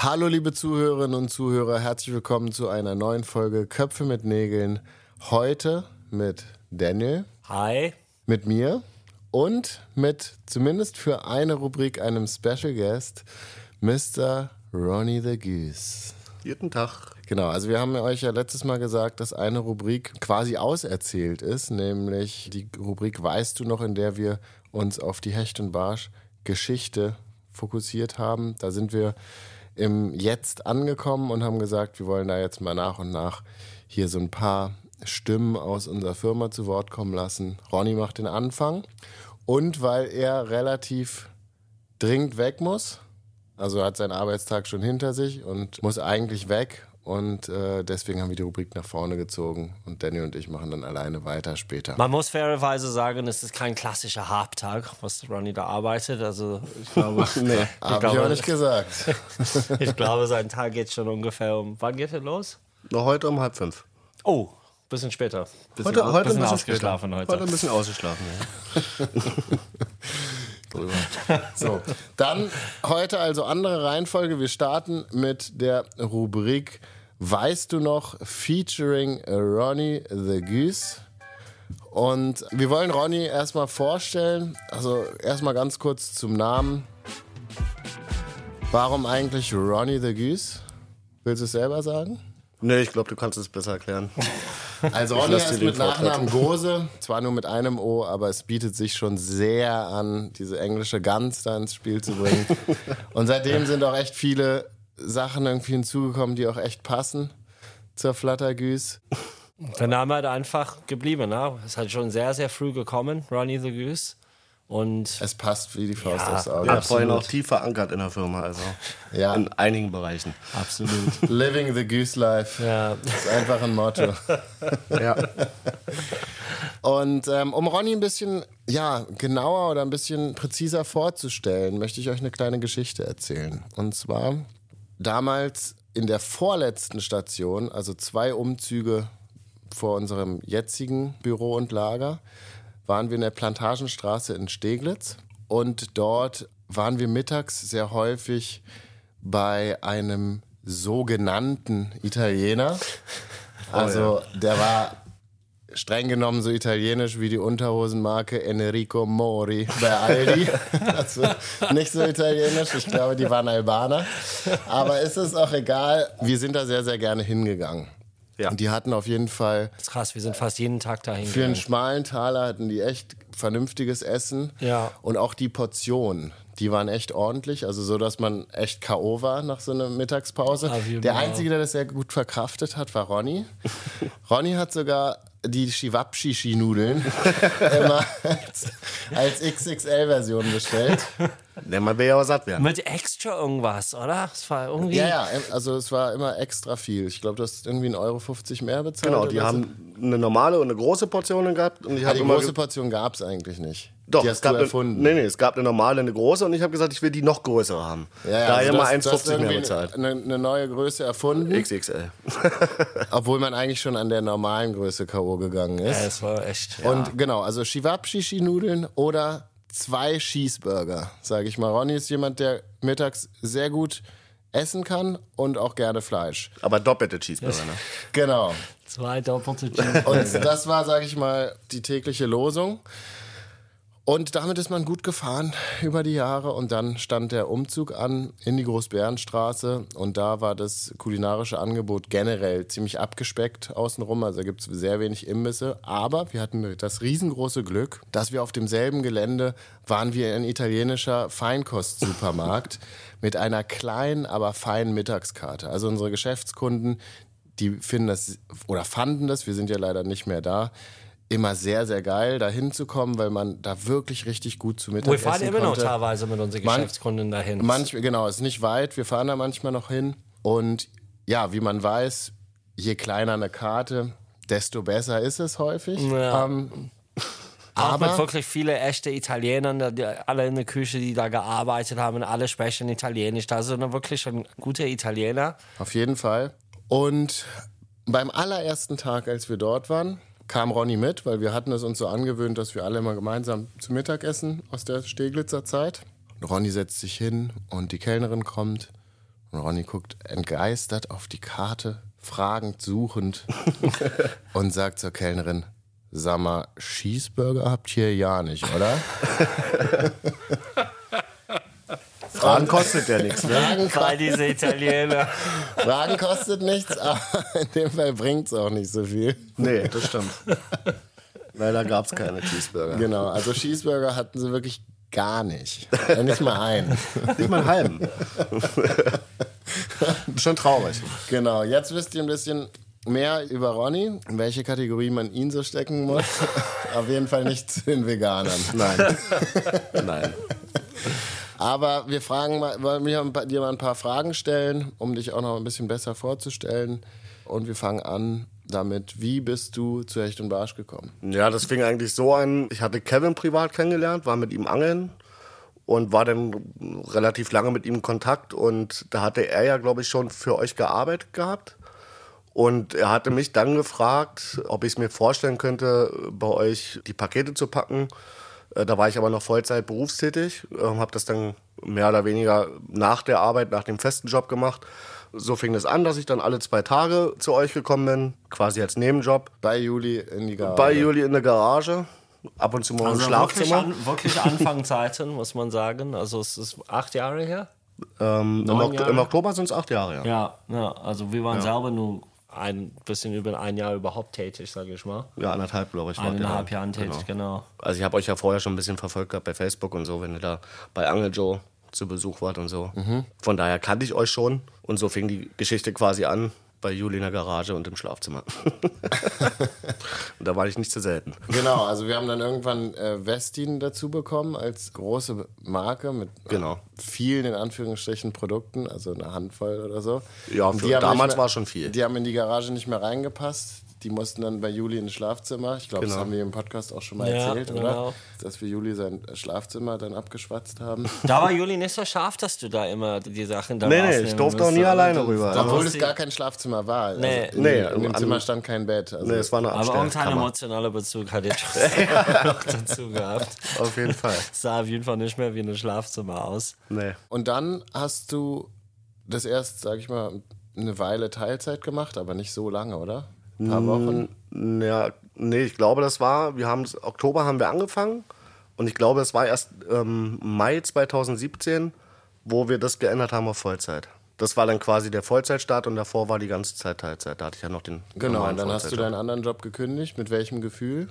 Hallo liebe Zuhörerinnen und Zuhörer, herzlich willkommen zu einer neuen Folge Köpfe mit Nägeln. Heute mit Daniel. Hi. Mit mir und mit, zumindest für eine Rubrik, einem Special Guest, Mr. Ronnie the Goose. Guten Tag. Genau, also wir haben euch ja letztes Mal gesagt, dass eine Rubrik quasi auserzählt ist, nämlich die Rubrik Weißt du noch, in der wir uns auf die Hecht und Barsch Geschichte fokussiert haben. Da sind wir im Jetzt angekommen und haben gesagt, wir wollen da jetzt mal nach und nach hier so ein paar Stimmen aus unserer Firma zu Wort kommen lassen. Ronny macht den Anfang und weil er relativ dringend weg muss, also hat seinen Arbeitstag schon hinter sich und muss eigentlich weg und deswegen haben wir die Rubrik nach vorne gezogen und Danny und ich machen dann alleine weiter später. Man muss fairerweise sagen, es ist kein klassischer Halbtag, was Ronny da arbeitet. Also ich glaube, Nee, habe ich auch nicht gesagt. Ich glaube, sein Tag geht schon ungefähr wann geht er los? Noch heute um 4:30. Oh, bisschen später. Heute ein bisschen ausgeschlafen später. heute. Heute ein bisschen ausgeschlafen, ja. So, dann heute also andere Reihenfolge. Wir starten mit der Rubrik Weißt du noch? Featuring Ronnie the Goose. Und wir wollen Ronny erstmal vorstellen. Also erstmal ganz kurz zum Namen. Warum eigentlich Ronnie the Goose? Willst du es selber sagen? Nee, ich glaube, du kannst es besser erklären. Also Ronny ist mit Nachnamen Gose, zwar nur mit einem O, aber es bietet sich schon sehr an, diese englische Gans da ins Spiel zu bringen. Und seitdem sind auch echt viele Sachen irgendwie hinzugekommen, die auch echt passen zur Flattergüs. Der Name hat einfach geblieben. Ne? Es hat schon sehr, sehr früh gekommen, Ronnie the Goose. Und Es passt wie die Faust aufs Auge. Ja, vorhin auch tief verankert in der Firma, also Ja. in einigen Bereichen. absolut. Living the Goose Life. Ja. Das ist einfach ein Motto. Ja. Und um Ronny ein bisschen genauer oder ein bisschen präziser vorzustellen, möchte ich euch eine kleine Geschichte erzählen. Und zwar damals in der vorletzten Station, also 2 Umzüge vor unserem jetzigen Büro und Lager, waren wir in der Plantagenstraße in Steglitz. Und dort waren wir mittags sehr häufig bei einem sogenannten Italiener. Also der war streng genommen so italienisch wie die Unterhosenmarke Enrico Mori bei Aldi. Also nicht so italienisch, ich glaube, die waren Albaner. Aber ist es auch egal, wir sind da sehr, sehr gerne hingegangen. Ja. Und die hatten auf jeden Fall, Das ist krass, wir sind fast jeden Tag dahin für einen gegangen. schmalen Taler hatten die echt vernünftiges Essen. Ja. Und auch die Portionen, die waren echt ordentlich. Also so, dass man echt K.O. war nach so einer Mittagspause. Auf jeden Der Fall. Einzige, der das sehr gut verkraftet hat, war Ronny. Ronny hat sogar die Chivapchichi-Nudeln immer als XXL-Version bestellt. Denn man will ja auch satt werden. Mit extra irgendwas, oder? Es war irgendwie. Ja, also es war immer extra viel. Ich glaube, du hast irgendwie 1,50 € mehr bezahlt. Genau, die oder so. haben eine normale und eine große Portion gehabt. Und ich habe Die immer große Portion gab es eigentlich nicht. Doch, die es hast du gab erfunden. Es gab eine normale, eine große und ich habe gesagt, ich will die noch größere haben. Daher also mal du hast 1,50 mehr irgendwie bezahlt. eine neue Größe erfunden, XXL. obwohl man eigentlich schon an der normalen Größe K.O. gegangen ist. Es war echt. Und genau, also Chivapchichi-Nudeln oder 2 Cheeseburger, sage ich mal. Ronny ist jemand, der mittags sehr gut essen kann und auch gerne Fleisch. Aber doppelte Cheeseburger, ne? Genau. 2 doppelte Und Cheeseburger. das war, sage ich mal, die tägliche Losung. Und damit ist man gut gefahren über die Jahre und dann stand der Umzug an in die Großbärenstraße und da war das kulinarische Angebot generell ziemlich abgespeckt außenrum, also da gibt es sehr wenig Imbisse, aber wir hatten das riesengroße Glück, dass wir auf demselben Gelände waren wie ein italienischer Feinkostsupermarkt mit einer kleinen, aber feinen Mittagskarte. Also unsere Geschäftskunden, die finden das oder fanden das, wir sind ja leider nicht mehr da, immer sehr, sehr geil, da hinzukommen, weil man da wirklich richtig gut zu Mittag Wir essen fahren immer noch konnte. teilweise mit unseren Geschäftskunden dahin. Genau, ist nicht weit, wir fahren da manchmal noch hin. Und ja, wie man weiß, je kleiner eine Karte, desto besser ist es häufig. Ja. Auch mit aber wirklich viele echte Italiener, alle in der Küche, die da gearbeitet haben, alle sprechen Italienisch. Da sind wirklich schon gute Italiener. auf jeden Fall. Und beim allerersten Tag, als wir dort waren, kam Ronny mit, weil wir hatten es uns so angewöhnt, dass wir alle immer gemeinsam zu Mittag essen aus der Steglitzer Zeit. Und Ronny setzt sich hin und die Kellnerin kommt Und Ronny guckt entgeistert auf die Karte, fragend, suchend und sagt zur Kellnerin, sag mal, Cheeseburger habt ihr ja nicht, oder? Fragen kostet ja nichts, ne? Weil diese Italiener. Fragen kostet nichts, aber in dem Fall bringt es auch nicht so viel. Nee, das stimmt. Weil da gab es keine Cheeseburger. Genau, also Cheeseburger hatten sie wirklich gar nicht. Nicht mal einen. Nicht mal einen halben. Schon traurig. Genau, jetzt wisst ihr ein bisschen mehr über Ronny, in welche Kategorie man ihn so stecken muss. Auf jeden Fall nicht zu den Veganern. Nein. Nein. Aber wir wollen dir mal ein paar Fragen stellen, um dich auch noch ein bisschen besser vorzustellen. Und wir fangen an damit, wie bist du zu Hecht und Barsch gekommen? Ja, das fing eigentlich so an, ich hatte Kevin privat kennengelernt, war mit ihm angeln und war dann relativ lange mit ihm in Kontakt. Und da hatte er ja, glaube ich, schon für euch gearbeitet gehabt. Und er hatte mich dann gefragt, ob ich es mir vorstellen könnte, bei euch die Pakete zu packen. Da war ich aber noch Vollzeit berufstätig, habe das dann mehr oder weniger nach der Arbeit, nach dem festen Job gemacht. So fing es an, dass ich dann alle 2 Tage zu euch gekommen bin, quasi als Nebenjob. Bei Juli in die Garage. Bei Juli in der Garage, ab und zu mal im Schlafzimmer. Wirklich Anfangszeiten, muss man sagen. Also es ist 8 Jahre her. Im Oktober sind es 8 Jahre, ja. Ja, also wir waren selber nur ein bisschen über ein Jahr überhaupt tätig, sage ich mal. Ja, 1,5, glaube ich. 1,5 Jahren tätig, genau. Also ich habe euch ja vorher schon ein bisschen verfolgt gehabt bei Facebook und so, wenn ihr da bei Angel Joe zu Besuch wart und so. Von daher kannte ich euch schon. Und so fing die Geschichte quasi an bei Juli in der Garage und im Schlafzimmer. Und da war ich nicht zu selten. Genau, also wir haben dann irgendwann Westin dazu bekommen als große Marke mit vielen, in Anführungsstrichen, Produkten, also eine Handvoll oder so. Ja, damals war schon viel. Die haben in die Garage nicht mehr reingepasst. Die mussten dann bei Juli ins Schlafzimmer. Ich glaube, das haben wir im Podcast auch schon mal erzählt, oder? Dass wir Juli sein Schlafzimmer dann abgeschwatzt haben. Da war Juli nicht so scharf, dass du da immer die Sachen da Nee, ich durfte auch nie alleine rüber. Obwohl es gar kein Schlafzimmer war. Nee. Also in dem Zimmer stand kein Bett. Also es war eine aber irgendein emotionaler Bezug hat er trotzdem noch dazu gehabt. Auf jeden Fall. Es sah auf jeden Fall nicht mehr wie ein Schlafzimmer aus. Nee. Und dann hast du das erst, sag ich mal, eine Weile Teilzeit gemacht, aber nicht so lange, oder? Ein paar Wochen? Ja, nee, ich glaube, Oktober haben wir angefangen und ich glaube, es war erst Mai 2017, wo wir das geändert haben auf Vollzeit. Das war dann quasi der Vollzeitstart und davor war die ganze Zeit Teilzeit. Da hatte ich ja noch den Genau, und dann hast du deinen anderen Job gekündigt. Mit welchem Gefühl?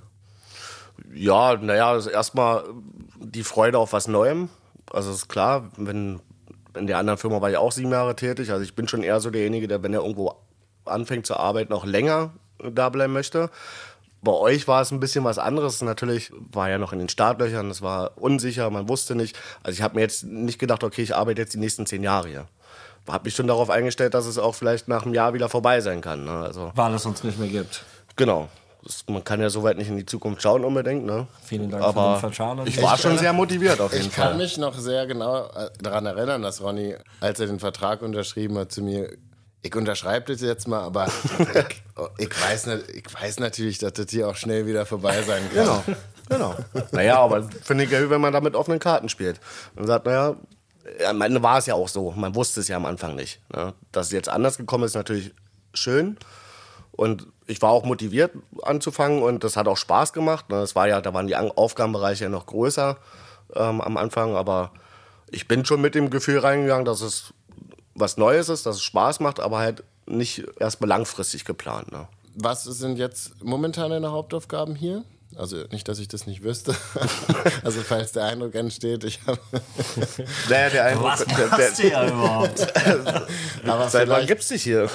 Ja, also erstmal die Freude auf was Neuem. Also ist klar, in der anderen Firma war ich auch 7 Jahre tätig. Also ich bin schon eher so derjenige, der, wenn er irgendwo anfängt zu arbeiten, auch länger da bleiben möchte. Bei euch war es ein bisschen was anderes. Natürlich war ja noch in den Startlöchern, es war unsicher, man wusste nicht. Also ich habe mir jetzt nicht gedacht, okay, ich arbeite jetzt die nächsten 10 Jahre hier. Habe mich schon darauf eingestellt, dass es auch vielleicht nach einem Jahr wieder vorbei sein kann. Ne? Also, weil es uns nicht mehr gibt. Genau. Man kann ja soweit nicht in die Zukunft schauen unbedingt. Ne? Vielen Dank aber für den Vertrauen. Ich war schon sehr motiviert auf jeden Fall. Ich kann mich noch sehr genau daran erinnern, dass Ronny, als er den Vertrag unterschrieben hat, zu mir: Ich unterschreibe das jetzt mal, aber ich weiß natürlich, dass das hier auch schnell wieder vorbei sein kann. Genau. Naja, aber finde ich ja, wenn man da mit offenen Karten spielt. Und sagt, naja, am Ende war es ja auch so. Man wusste es ja am Anfang nicht. Ne? Dass es jetzt anders gekommen ist, natürlich schön. Und ich war auch motiviert anzufangen und das hat auch Spaß gemacht. Da waren die Aufgabenbereiche ja noch größer am Anfang. Aber ich bin schon mit dem Gefühl reingegangen, dass es was Neues ist, dass es Spaß macht, aber halt nicht erstmal langfristig geplant. Ne? Was sind jetzt momentan deine Hauptaufgaben hier? Also nicht, dass ich das nicht wüsste. Also falls der Eindruck entsteht, ich habe... Naja, der Eindruck... Was machst du ja überhaupt? Aber seit wann gibt's dich hier?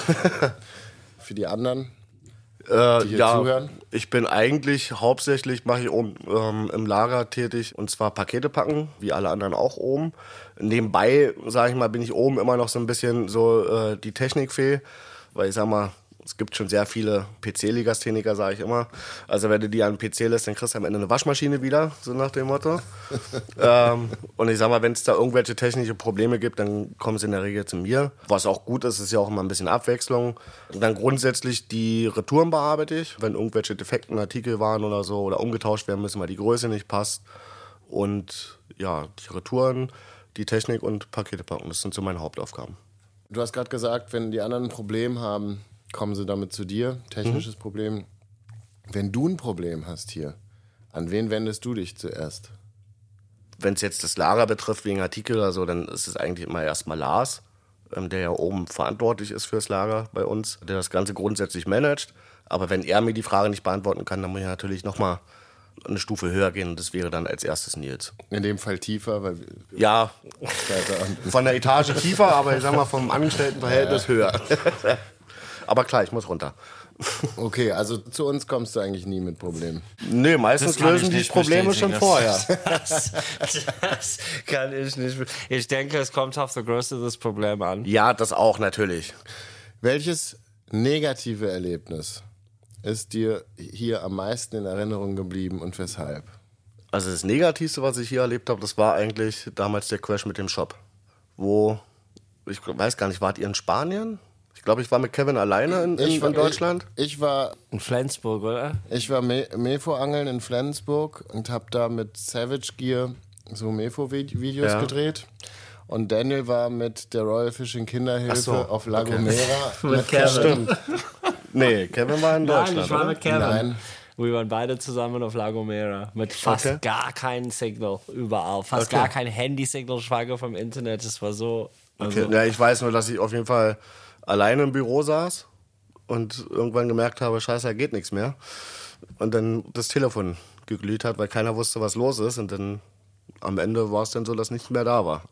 Für die anderen, die hier zuhören? Ich bin eigentlich hauptsächlich, mache ich oben im Lager tätig, und zwar Pakete packen, wie alle anderen auch oben. Nebenbei, sage ich mal, bin ich oben immer noch so ein bisschen so die Technikfee, weil ich sag mal, es gibt schon sehr viele PC-Legastheniker, sage ich immer. Also wenn du die an den PC lässt, dann kriegst du am Ende eine Waschmaschine wieder, so nach dem Motto. Und ich sag mal, wenn es da irgendwelche technische Probleme gibt, dann kommen sie in der Regel zu mir. Was auch gut ist, ist ja auch immer ein bisschen Abwechslung. Und dann grundsätzlich die Retouren bearbeite ich, wenn irgendwelche defekten Artikel waren oder so oder umgetauscht werden müssen, weil die Größe nicht passt. Und ja, die Retouren, die Technik und Pakete packen, das sind so meine Hauptaufgaben. Du hast gerade gesagt, wenn die anderen ein Problem haben, kommen sie damit zu dir. Technisches Problem. Wenn du ein Problem hast hier, an wen wendest du dich zuerst? Wenn es jetzt das Lager betrifft, wegen Artikel oder so, dann ist es eigentlich immer erstmal Lars, der ja oben verantwortlich ist fürs Lager bei uns, der das Ganze grundsätzlich managt. Aber wenn er mir die Frage nicht beantworten kann, dann muss ich natürlich nochmal eine Stufe höher gehen und das wäre dann als erstes Nils. In dem Fall tiefer, weil Ja, weiter unten. von der Etage tiefer, aber ich sag mal vom Angestelltenverhältnis höher. Aber klar, ich muss runter. Okay, also zu uns kommst du eigentlich nie mit Problemen. Nee, meistens Das kann lösen ich die nicht Probleme bestätigen. schon vorher. Das kann ich nicht. Ich denke, es kommt auf die Größe des Problems an. Ja, das auch natürlich. Welches negative Erlebnis ist dir hier am meisten in Erinnerung geblieben und weshalb? Also das Negativste, was ich hier erlebt habe, das war eigentlich damals der Crash mit dem Shop. Wo, ich weiß gar nicht, wart ihr in Spanien? Ich glaube, ich war mit Kevin alleine in Deutschland. Ich war In Flensburg, oder? Mefo-Angeln in Flensburg und habe da mit Savage Gear so Mefo-Videos Ja. gedreht. Und Daniel war mit der Royal Fishing Kinderhilfe Ach so, auf La Gomera. Mit Kevin. Nee, Kevin war in Deutschland. Nein, ich war oder? mit Kevin. Nein. Wir waren beide zusammen auf La Gomera. Mit fast Okay. gar keinem Signal überall. Fast Okay. gar kein Handy-Signal, schwanger vom Internet. Es war so... Okay. Ja, ich weiß nur, dass ich auf jeden Fall alleine im Büro saß und irgendwann gemerkt habe, scheiße, da geht nichts mehr. Und dann das Telefon geglüht hat, weil keiner wusste, was los ist. Und dann am Ende war es dann so, dass nichts mehr da war.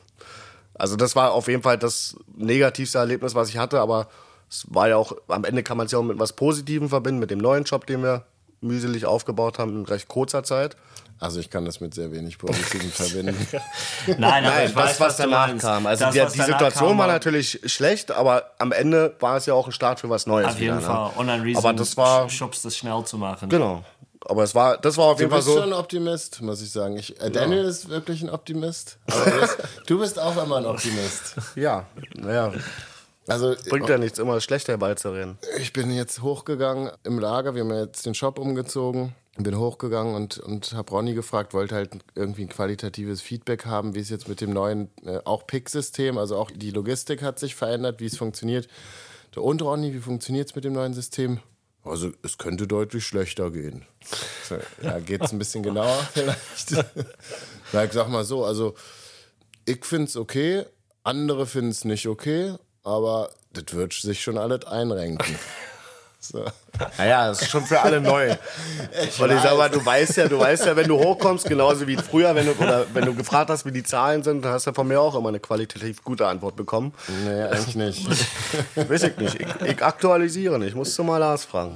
Also das war auf jeden Fall das negativste Erlebnis, was ich hatte. Aber es war ja auch, am Ende kann man es ja auch mit was Positivem verbinden, mit dem neuen Job, den wir mühselig aufgebaut haben in recht kurzer Zeit. Also ich kann das mit sehr wenig Positiven verbinden. Nein, aber Nein, ich weiß, das, was du danach meinst. kam. Also Das, die was danach Situation kam, war natürlich schlecht, aber am Ende war es ja auch ein Start für was Neues. Auf jeden wieder, Fall. Ne? Und ein riesen Aber das war, Schubs, das schnell zu machen. genau. Aber das war auf Du jeden Fall bist schon so. ein Optimist, muss ich sagen. Daniel ist wirklich ein Optimist. Aber du bist auch immer ein Optimist. Ja, naja, Also bringt ja nichts, immer schlecht herbeizureden. ich bin jetzt hochgegangen im Lager. Wir haben ja jetzt den Shop umgezogen. Bin hochgegangen und habe Ronny gefragt, wollte halt irgendwie ein qualitatives Feedback haben, wie es jetzt mit dem neuen, auch Pick-System, also auch die Logistik hat sich verändert, wie es funktioniert. Und Ronny, wie funktioniert es mit dem neuen System? Also es könnte deutlich schlechter gehen. So, ja, geht es ein bisschen genauer vielleicht? Na, ich sag mal so, also ich finde es okay, andere finden es nicht okay, aber das wird sich schon alles einrenken. So. Naja, das ist schon für alle neu. Und ich sag mal, du weißt ja, wenn du hochkommst, genauso wie früher, wenn du gefragt hast, wie die Zahlen sind, dann hast du von mir auch immer eine qualitativ gute Antwort bekommen. Nee, eigentlich nicht. Weiß ich nicht. Ich aktualisiere nicht. Ich musste mal Lars fragen.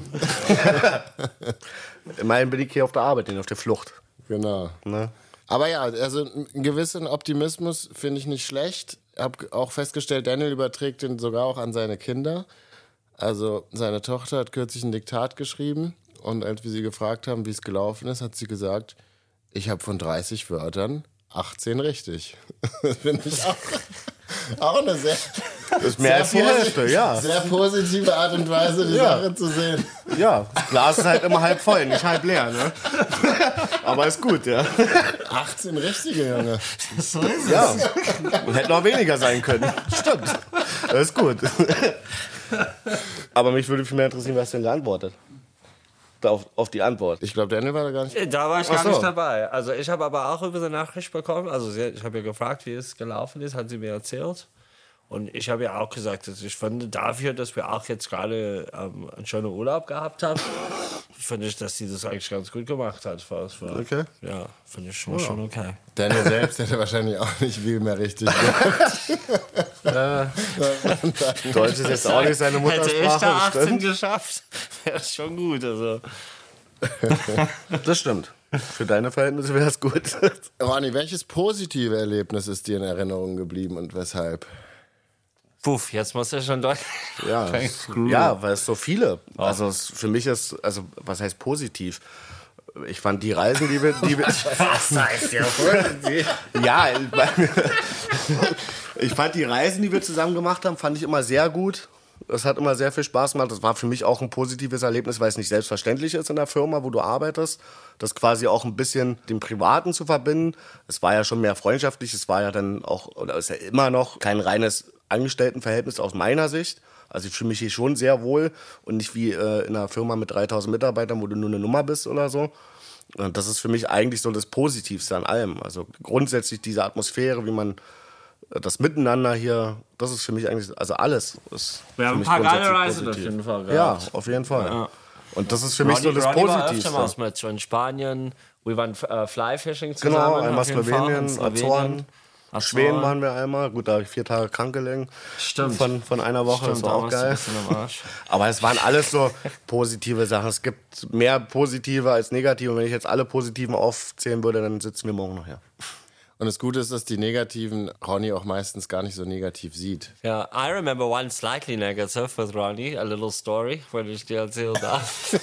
Immerhin bin ich hier auf der Arbeit, nicht auf der Flucht. Genau. Ne? Aber ja, also einen gewissen Optimismus finde ich nicht schlecht. Ich habe auch festgestellt, Daniel überträgt den sogar auch an seine Kinder. Also seine Tochter hat kürzlich ein Diktat geschrieben und als wir sie gefragt haben, wie es gelaufen ist, hat sie gesagt, ich habe von 30 Wörtern 18 richtig. Das finde ich auch eine sehr, Das ist mehr als die Hälfte, ja. sehr positive Art und Weise, die Ja. Sache zu sehen. Ja, das Glas ist halt immer halb voll, nicht halb leer, ne? Aber ist gut, ja. 18 richtige, Junge. Ja, und hätte noch weniger sein können. Stimmt. Das ist gut. Aber mich würde viel mehr interessieren, was denn geantwortet. Auf die Antwort. Ich glaube, Daniel war da gar nicht. Da war ich Ach gar so. nicht dabei. Also ich habe aber auch über die Nachricht bekommen. Also ich habe ja gefragt, wie es gelaufen ist, hat sie mir erzählt. Und ich habe ja auch gesagt, dass ich finde, dafür, dass wir auch jetzt gerade einen schönen Urlaub gehabt haben, finde ich, dass sie das eigentlich ganz gut gemacht hat. Okay. Ja, finde ich schon okay. Daniel selbst hätte wahrscheinlich auch nicht viel mehr richtig Deutsch ist jetzt auch nicht seine Hätte ich da Muttersprache, 18 stimmt. geschafft, wäre es schon gut. Also. Das stimmt. Für deine Verhältnisse wäre es gut. Ronny, welches positive Erlebnis ist dir in Erinnerung geblieben und weshalb? Puff, jetzt muss er schon durch. Ja, ja, weil es so viele. Also für mich ist, also was heißt positiv? Ich fand die Reisen, die wir Was heißt ja ja, ich fand die Reisen, die wir zusammen gemacht haben, fand ich immer sehr gut. Es hat immer sehr viel Spaß gemacht. Das war für mich auch ein positives Erlebnis, weil es nicht selbstverständlich ist in der Firma, wo du arbeitest. Das quasi auch ein bisschen dem Privaten zu verbinden. Es war ja schon mehr freundschaftlich. Es war ja dann auch, oder ist ja immer noch kein reines Angestelltenverhältnis aus meiner Sicht. Also ich fühle mich hier schon sehr wohl und nicht wie in einer Firma mit 3000 Mitarbeitern, wo du nur eine Nummer bist oder so. Und das ist für mich eigentlich so das Positivste an allem. Also grundsätzlich diese Atmosphäre, wie man das Miteinander hier, das ist für mich eigentlich, also alles. Ist Wir haben ein paar geile Reisen auf jeden Fall gehabt. Ja, auf jeden Fall. Ja. Und das ist für mich Ronny, so das Ronny Positivste. War öfter mit in Spanien, wir waren Flyfishing zusammen. Genau, einmal Slowenien, Azoren. Schweden waren wir einmal. Gut, da habe ich 4 Tage krank gelegen. Stimmt. Von einer Woche, Stimmt, das war auch geil. Ein bisschen am Arsch. Aber es waren alles so positive Sachen. Es gibt mehr positive als negative. Und wenn ich jetzt alle positiven aufzählen würde, dann sitzen wir morgen noch hier. Und das Gute ist, dass die negativen Ronny auch meistens gar nicht so negativ sieht. Ja, I remember one slightly negative with Ronny, a little story, wenn ich dir erzählen darf.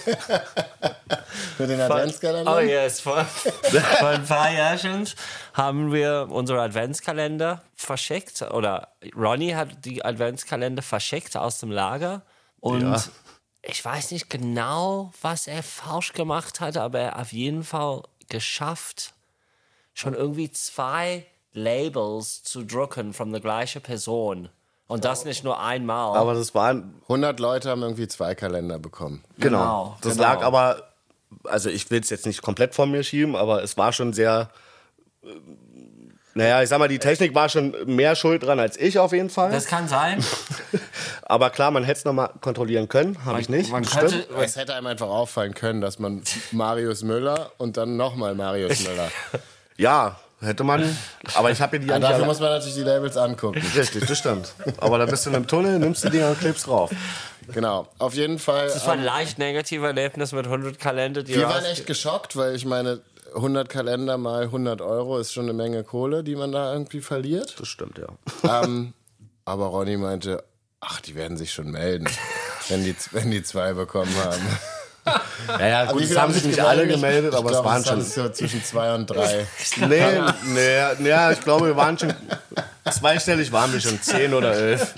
Mit den Adventskalendern? Oh yes, vor ein paar Jahren haben wir unsere Adventskalender verschickt. Oder Ronny hat die Adventskalender verschickt aus dem Lager. Und ich weiß nicht genau, was er falsch gemacht hat, aber er hat auf jeden Fall geschafft, schon irgendwie 2 Labels zu drucken von der gleichen Person. Und das nicht nur einmal. Aber das waren 100 Leute haben irgendwie 2 Kalender bekommen. Genau. Das lag aber, also ich will es jetzt nicht komplett von mir schieben, aber es war schon sehr, naja, ich sag mal, die Technik war schon mehr schuld dran als ich auf jeden Fall. Das kann sein. Aber klar, man hätte es nochmal kontrollieren können, habe ich nicht. Es hätte einem einfach auffallen können, dass man Marius Müller und dann nochmal Marius Müller. Ja, hätte man. Aber ich habe ja die ja, dafür muss man natürlich die Labels angucken. Richtig, das stimmt. Aber da bist du in einem Tunnel, nimmst die Dinger und klebst drauf. Genau, auf jeden Fall. Das war ein leicht negatives Erlebnis mit 100 Kalender. Wir waren echt geschockt, weil ich meine, 100 Kalender mal 100 Euro ist schon eine Menge Kohle, die man da irgendwie verliert. Das stimmt, ja. Aber Ronny meinte, ach, die werden sich schon melden, wenn die 2 bekommen haben. Ja, gut, es haben sich nicht alle gemeldet, aber es waren schon so zwischen 2 und 3. Nee, ich glaube, wir waren schon zweistellig, waren wir schon 10 oder 11.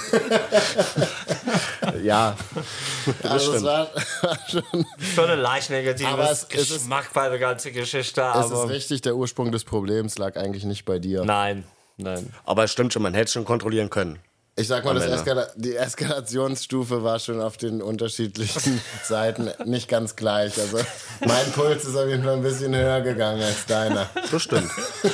Ja, also das war schon ein leicht negatives Geschmack bei der ganzen Geschichte. Es ist richtig, der Ursprung des Problems lag eigentlich nicht bei dir. Nein. Aber es stimmt schon, man hätte es schon kontrollieren können. Ich sag mal, die Eskalationsstufe war schon auf den unterschiedlichen Seiten nicht ganz gleich. Also mein Puls ist auf jeden Fall ein bisschen höher gegangen als deiner. Das stimmt.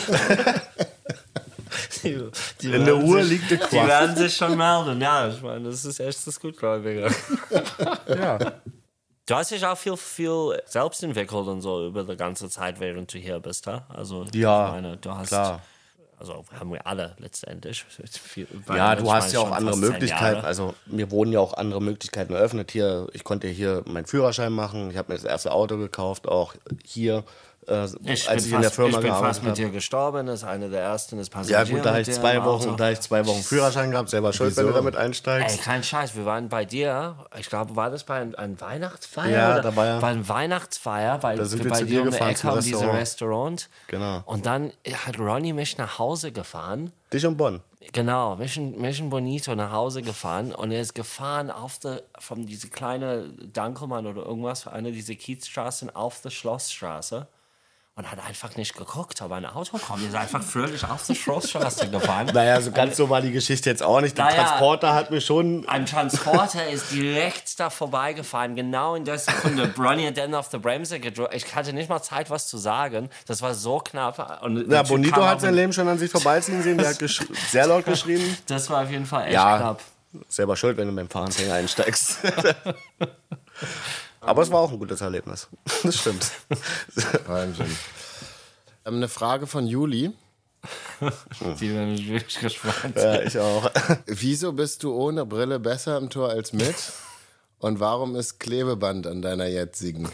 In der Uhr liegt der Quatsch. Die werden sich schon melden. Ja, ich meine, das ist echt das Gutgläubige. Ja. Du hast dich auch viel selbst entwickelt und so über die ganze Zeit, während du hier bist, ha? Also, ja, ich meine, du hast... klar. Also haben wir alle letztendlich. Ja, du hast ja auch andere Möglichkeiten. Also mir wurden ja auch andere Möglichkeiten eröffnet. Hier, ich konnte hier meinen Führerschein machen. Ich habe mir das erste Auto gekauft, auch hier, als ich in der Firma gearbeitet habe. Ich bin fast mit dir gestorben. Das ist einer der ersten, das Passagier. Ja gut, da habe ich 2 Wochen Führerschein gehabt. Selber schuld, wenn du damit einsteigst. Ey, kein Scheiß. Wir waren bei dir. Ich glaube, war das bei einer Weihnachtsfeier? Ja, da war ja. Bei einer Weihnachtsfeier. Bei dir um die Ecke haben dieses Restaurant. Genau. Und dann hat Ronny mich nach Hause gefahren. Dich und Bonn. Genau, Mission Bonito nach Hause gefahren und er ist gefahren von diese kleine Dankelmann oder irgendwas, eine dieser Kiezstraßen auf die Schlossstraße und hat einfach nicht geguckt, ob ein Auto kommt. Er ist einfach fröhlich auf die Schlossstraße gefahren. Naja, so ganz so war die Geschichte jetzt auch nicht. Der Transporter hat mir schon... Ein Transporter ist direkt da vorbeigefahren, genau in der Sekunde. Ronny hat dann auf die Bremse gedrückt. Ich hatte nicht mal Zeit, was zu sagen. Das war so knapp. Und ja, Bonito hat sein Leben schon an sich vorbeiziehen sehen. Der hat sehr laut geschrien. Das war auf jeden Fall echt knapp. Selber schuld, wenn du mit dem Fahranfänger einsteigst. Aber es war auch ein gutes Erlebnis. Das stimmt. Wahnsinn. Eine Frage von Juli. Die bin ich wirklich gespannt. Ja, ich auch. Wieso bist du ohne Brille besser im Tor als mit? Und warum ist Klebeband an deiner jetzigen?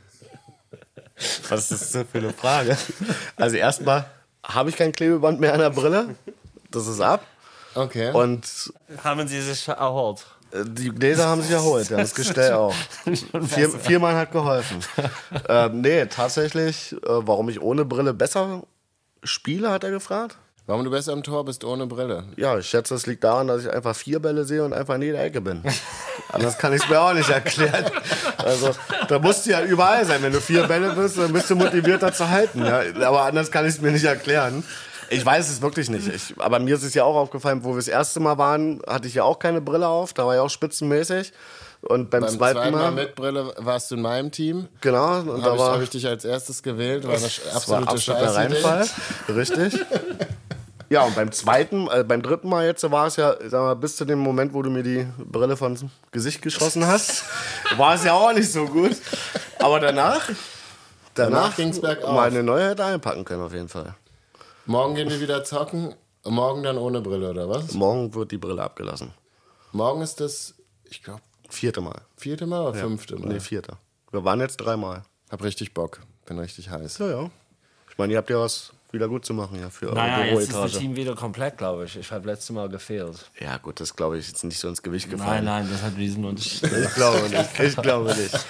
Was ist das für eine Frage? Also erstmal habe ich kein Klebeband mehr an der Brille. Das ist ab. Okay. Und haben Sie sich erholt? Die Gläser haben sich erholt, ja, das Gestell auch. 4 Mal hat geholfen. Nee, tatsächlich, warum ich ohne Brille besser spiele, hat er gefragt. Warum du besser im Tor bist ohne Brille? Ja, ich schätze, es liegt daran, dass ich einfach 4 Bälle sehe und einfach in jeder Ecke bin. Anders kann ich es mir auch nicht erklären. Also, da musst du ja überall sein. Wenn du 4 Bälle bist, dann bist du motivierter zu halten. Ja? Aber anders kann ich es mir nicht erklären. Ich weiß es wirklich nicht. Aber mir ist es ja auch aufgefallen, wo wir das erste Mal waren, hatte ich ja auch keine Brille auf. Da war ich auch spitzenmäßig. Und beim zweiten Mal mit Brille warst du in meinem Team. Genau. Und da habe ich dich als erstes gewählt. War eine absolute absoluter Reinfall. Richtig. Ja, und beim dritten Mal jetzt war es ja, sag mal, bis zu dem Moment, wo du mir die Brille vom Gesicht geschossen hast, war es ja auch nicht so gut. Aber danach ging es bergauf. Mal eine neue hätte einpacken können, auf jeden Fall. Morgen gehen wir wieder zocken. Morgen dann ohne Brille, oder was? Morgen wird die Brille abgelassen. Morgen ist das, ich glaube, 4. Mal. 4. Mal oder 5. Mal? Nee, 4. Wir waren jetzt 3 Mal. Hab richtig Bock. Bin richtig heiß. Ja. Ich meine, ihr habt ja was wieder gut zu machen ja, für eure Naja, jetzt ist Büroetage. das Team wieder komplett, glaube ich. Ich habe letztes Mal gefehlt. Ja gut, das glaube ich jetzt nicht so ins Gewicht gefallen. Nein, das hat riesen Unterschied. Ich glaube nicht.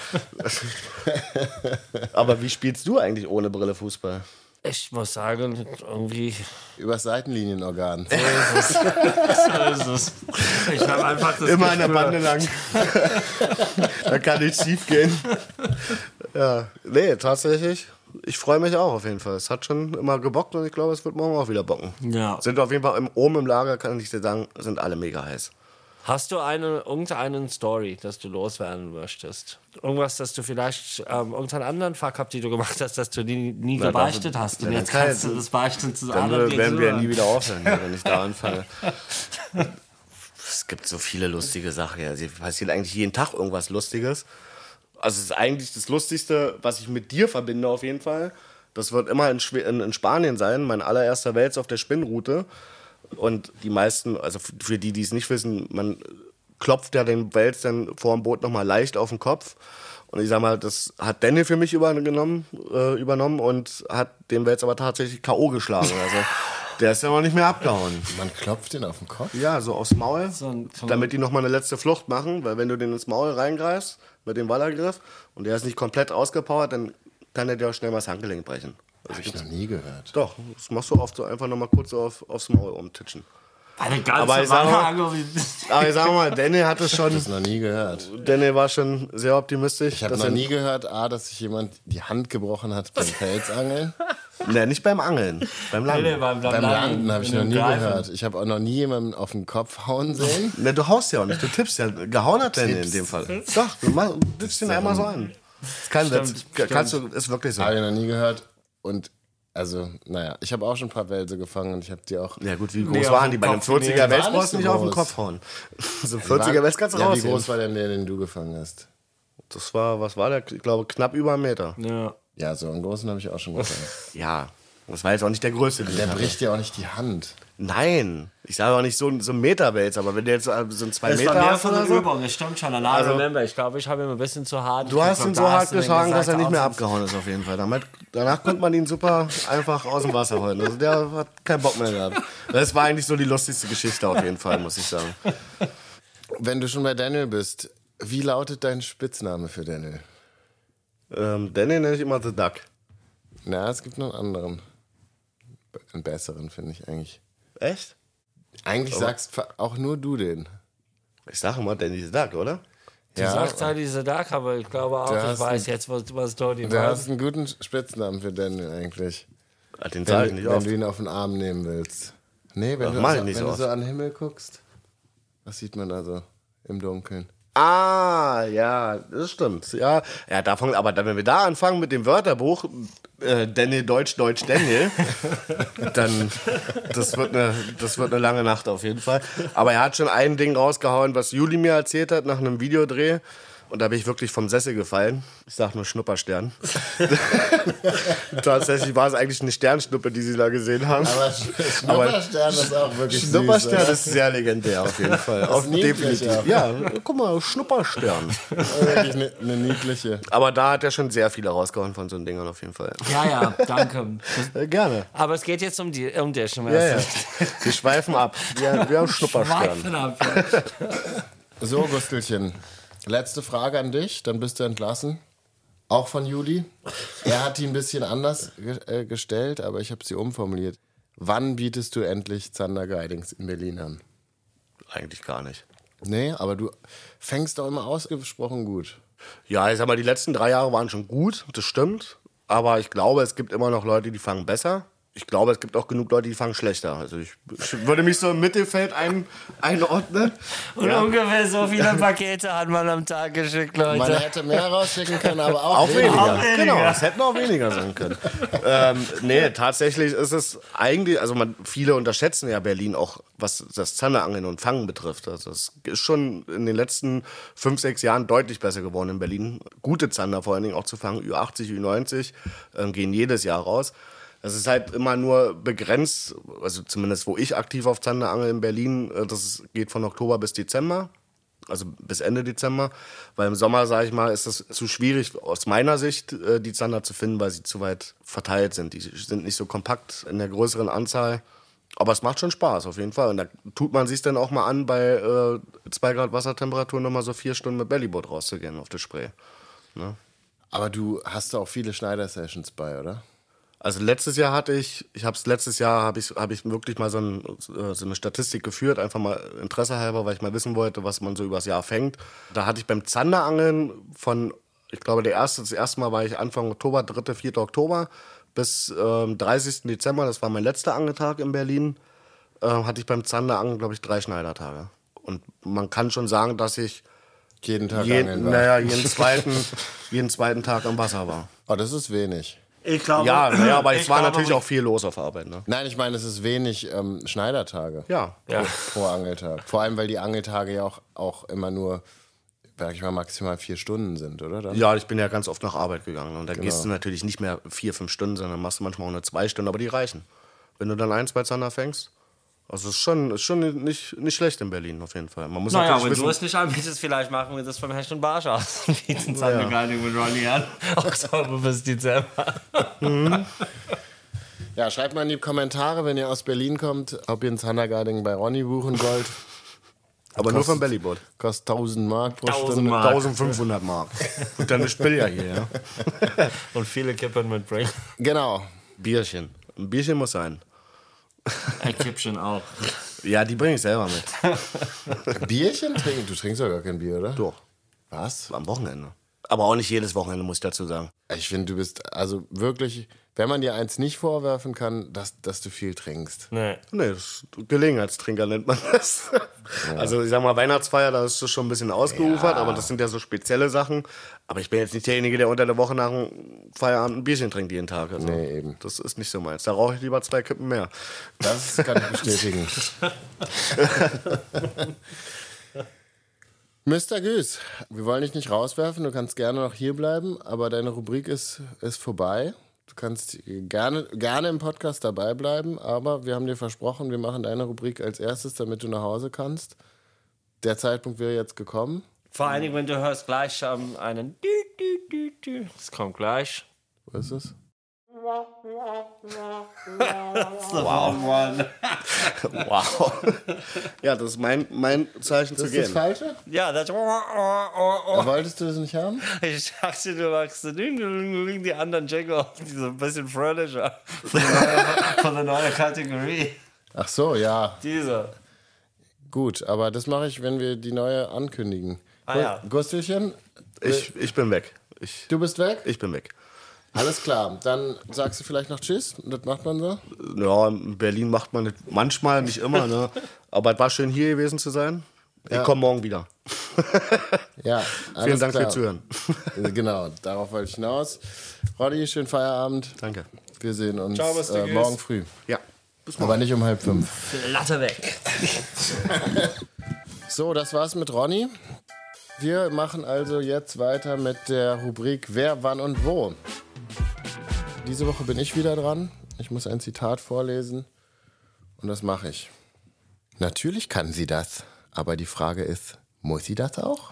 Aber wie spielst du eigentlich ohne Brille Fußball? Ich muss sagen, irgendwie Über Seitenlinienorgan. so ist es. Ich habe einfach das Immer an der Gespür. Bande lang. Da kann nichts schief gehen. Ja, nee, tatsächlich. Ich freue mich auch auf jeden Fall. Es hat schon immer gebockt und ich glaube, es wird morgen auch wieder bocken. Ja. Sind auf jeden Fall oben im Lager, kann ich dir sagen, sind alle mega heiß. Hast du irgendeinen Story, das du loswerden möchtest? Irgendwas, dass du vielleicht irgendeinen anderen Fuck up, die du gemacht hast, dass du nie gebeichtet hast. Und ja, jetzt dann kannst du das beichten zu Dann werden wir ja nie wieder aufhören, wenn ich da anfange. Es gibt so viele lustige Sachen. Ja. Es passiert eigentlich jeden Tag irgendwas Lustiges. Also es ist eigentlich das Lustigste, was ich mit dir verbinde auf jeden Fall. Das wird immer in Spanien sein, mein allererster Wels auf der Spinnroute. Und die meisten, also für die, die es nicht wissen, man klopft ja den Wels dann vor dem Boot nochmal leicht auf den Kopf. Und ich sag mal, das hat Danny für mich übernommen und hat den Wels aber tatsächlich K.O. geschlagen. Also der ist ja noch nicht mehr abgehauen. Man klopft den auf den Kopf? Ja, so aufs Maul, So damit die nochmal eine letzte Flucht machen. Weil wenn du den ins Maul reingreifst mit dem Wallergriff und der ist nicht komplett ausgepowert, dann kann der dir auch schnell mal das Handgelenk brechen. Habe ich noch nie gehört. Doch, das machst du oft so einfach nochmal kurz aufs Maul umtitschen. Eine ganze Aber ich sag mal- Wanne Aber ich sag mal, Danny hat es schon. Das noch nie gehört. Danny war schon sehr optimistisch. Ich habe noch nie gehört, dass sich jemand die Hand gebrochen hat beim Felsangeln. Ne, nicht beim Angeln, beim Landen. Beim Landen habe ich noch nie gehört. Ich habe auch noch nie jemanden auf den Kopf hauen sehen. Ne, du haust ja auch nicht, du tippst ja. Gehauen hat Danny in dem Fall. Doch, du tippst ihn einmal so an. Kannst du, ist wirklich so. Habe ich noch nie gehört. Und also, naja, ich habe auch schon ein paar Wälse gefangen und ich habe die auch. Ja gut, wie groß Nee, auf waren den die? Bei einem Kopf, 40er die Wels waren brauchst du nicht nicht so auf den groß. Kopf hauen. So ein 40er Wels kannst du Ja, wie rausheben. groß war denn der, den du gefangen hast? Das war, was war der? Ich glaube, knapp über 1 Meter. Ja. Ja, so einen großen habe ich auch schon gefangen. Ja, das war jetzt auch nicht der größte. den Der ich hatte. bricht dir auch nicht die Hand. Nein, ich sage auch nicht so ein Meter-Wels, aber wenn der jetzt so ein 2 Das war Meter mehr hast von oder der so. Übung, das stimmt schon. Also, remember, ich glaube, ich habe ihn ein bisschen zu hart. Du hast ihn so hart geschlagen, dass er nicht mehr abgeht. abgehauen ist auf jeden Fall. Danach konnte man ihn super einfach aus dem Wasser holen. Also der hat keinen Bock mehr gehabt. Das war eigentlich so die lustigste Geschichte auf jeden Fall, muss ich sagen. Wenn du schon bei Daniel bist, wie lautet dein Spitzname für Daniel? Danny nenne ich immer The Duck. Na, es gibt noch einen anderen. Einen besseren, finde ich eigentlich. Echt? Eigentlich sagst auch nur du den. Ich sage immer Danny The Duck, oder? Du sagst halt diese Dark, aber ich glaube auch, Du ich hast weiß jetzt, was Tony Du weiß. hast einen guten Spitznamen für Daniel eigentlich. Den sage ich Wenn, nicht wenn oft. du ihn auf den Arm nehmen willst. Nee, wenn, Das du, mach ich also, nicht wenn so du so oft. an den Himmel guckst. Was sieht man da so im Dunkeln? Ah, ja, das stimmt. Ja, davon, aber dann, wenn wir da anfangen mit dem Wörterbuch, Daniel Deutsch, Daniel, dann das wird eine lange Nacht auf jeden Fall. Aber er hat schon ein Ding rausgehauen, was Juli mir erzählt hat nach einem Videodreh. Und da bin ich wirklich vom Sessel gefallen. Ich sag nur Schnupperstern. Tatsächlich war es eigentlich eine Sternschnuppe, die sie da gesehen haben. Aber Schnupperstern ist auch wirklich Schnupperstern süß, ist sehr legendär auf jeden Fall. ist niedlich Definitiv. auch. Ja, guck mal, Schnupperstern. oder? Wirklich eine niedliche. Aber da hat er schon sehr viele rausgehauen von so den Dingern auf jeden Fall. Ja, danke. Gerne. Aber es geht jetzt um dich. Ja. Wir schweifen ab. Wir haben Schnupperstern. Schweifen ab. So, Gustelchen. Letzte Frage an dich, dann bist du entlassen. Auch von Juli. Er hat die ein bisschen anders gestellt, aber ich habe sie umformuliert. Wann bietest du endlich Zander Guidings in Berlin an? Eigentlich gar nicht. Nee, aber du fängst doch immer ausgesprochen gut. Ja, ich sag mal, die letzten 3 Jahre waren schon gut, das stimmt. Aber ich glaube, es gibt immer noch Leute, die fangen besser. ich glaube, es gibt auch genug Leute, die fangen schlechter. Also ich würde mich so im Mittelfeld einordnen. Und ungefähr so viele Pakete hat man am Tag geschickt, Leute. Man hätte mehr rausschicken können, aber auch weniger. Auch weniger. Genau, es hätten auch weniger sein können. Nee, tatsächlich ist es eigentlich, also viele unterschätzen ja Berlin auch, was das Zanderangeln und Fangen betrifft. Also es ist schon in den letzten 5, 6 Jahren deutlich besser geworden in Berlin. Gute Zander vor allen Dingen auch zu fangen, Ü80, Ü90, gehen jedes Jahr raus. Es ist halt immer nur begrenzt, also zumindest wo ich aktiv auf Zander angel in Berlin, das geht von Oktober bis Dezember, also bis Ende Dezember, weil im Sommer, sage ich mal, ist es zu schwierig aus meiner Sicht, die Zander zu finden, weil sie zu weit verteilt sind. Die sind nicht so kompakt in der größeren Anzahl, aber es macht schon Spaß auf jeden Fall. Und da tut man sich dann auch mal an, bei 2 Grad Wassertemperatur nochmal so 4 Stunden mit Bellyboot rauszugehen auf das Spree. Ne? Aber du hast auch viele Schneider-Sessions bei, oder? Also letztes Jahr habe ich wirklich mal so eine Statistik geführt, einfach mal Interesse halber, weil ich mal wissen wollte, was man so übers Jahr fängt. Da hatte ich beim Zanderangeln ich glaube das erste Mal war ich Anfang Oktober, 3., 4. Oktober bis 30. Dezember, das war mein letzter Angeltag in Berlin, hatte ich beim Zanderangeln, glaube ich, 3 Schneidertage. Und man kann schon sagen, dass ich jeden Tag angeln war. jeden zweiten Tag am Wasser war. Oh, das ist wenig. Ich glaube, Ja, aber es war natürlich auch viel los auf Arbeit. Ne? Nein, ich meine, es ist wenig Schneidertage Ja. pro Angeltag. Vor allem, weil die Angeltage ja auch immer nur, sag ich mal, maximal 4 Stunden sind, oder? Dann? Ja, ich bin ja ganz oft nach Arbeit gegangen. Und da gehst du natürlich nicht mehr 4, 5 Stunden, sondern machst du manchmal auch nur 2 Stunden, aber die reichen. Wenn du dann 1, 2 Zander fängst. Also es ist schon nicht schlecht in Berlin auf jeden Fall. Man muss naja, natürlich wenn wissen, du es nicht anbietest, vielleicht machen wir das vom Hecht und Barsch aus. Bieten Zanderguiding mit Ronny an. Oktober bis Dezember. Ja, schreibt mal in die Kommentare, wenn ihr aus Berlin kommt, ob ihr ein Zanderguiding bei Ronny buchen wollt. aber nur vom Bellyboot. Kostet 1000 Mark pro 1000 Stunde. Mark. 1500 Mark. Und dann ist Spiel ja hier, ja. Und viele Kippen mitbringen. Genau. Bierchen. Ein Bierchen muss sein. Ein Kippchen auch. Ja, die bringe ich selber mit. Bierchen trinken? Du trinkst doch gar kein Bier, oder? Doch. Was? Am Wochenende. Aber auch nicht jedes Wochenende, muss ich dazu sagen. Ich finde, du bist also wirklich, wenn man dir eins nicht vorwerfen kann, dass du viel trinkst. Nee. Nee, das ist Gelegenheitstrinker nennt man das. Ja. Also ich sag mal, Weihnachtsfeier, da ist das schon ein bisschen ausgeufert, aber das sind ja so spezielle Sachen. Aber ich bin jetzt nicht derjenige, der unter der Woche nach dem Feierabend ein Bierchen trinkt jeden Tag. Also, Nee, eben. Das ist nicht so meins. Da rauche ich lieber 2 Kippen mehr. Das kann ich bestätigen. Mr. Güß, wir wollen dich nicht rauswerfen, du kannst gerne noch hier bleiben, aber deine Rubrik ist vorbei. Du kannst gerne im Podcast dabei bleiben, aber wir haben dir versprochen, wir machen deine Rubrik als erstes, damit du nach Hause kannst. Der Zeitpunkt wäre jetzt gekommen. Vor allen Dingen, wenn du hörst gleich einen Dü. Das kommt gleich. Wo ist es? Wow. Ja, das ist mein Zeichen Das zu ist das gehen. Falsche? Ja, das. Wolltest du das nicht haben? Ich dachte, du magst die anderen Jingle, die so ein bisschen fröhlicher. Von der neuen Kategorie. Ach so, ja. Diese. Gut, aber das mache ich, wenn wir die neue ankündigen. Ja. Gustelchen, Ich bin weg. du bist weg? Ich bin weg. Alles klar, dann sagst du vielleicht noch Tschüss. Das macht man so. Ja, in Berlin macht man das manchmal, nicht immer. Ne? Aber es war schön, hier gewesen zu sein. Ja. Ich komme morgen wieder. Ja, alles Vielen Dank klar. fürs Zuhören. Genau, darauf wollte ich hinaus. Roddy, schönen Feierabend. Danke. Wir sehen uns Ciao, Mr. Güß. morgen früh. Ja, bis morgen. Aber nicht um 4:30. Latte weg. So, das war's mit Ronny. Wir machen also jetzt weiter mit der Rubrik Wer, wann und wo. Diese Woche bin ich wieder dran. Ich muss ein Zitat vorlesen und das mache ich. Natürlich kann sie das, aber die Frage ist, muss sie das auch?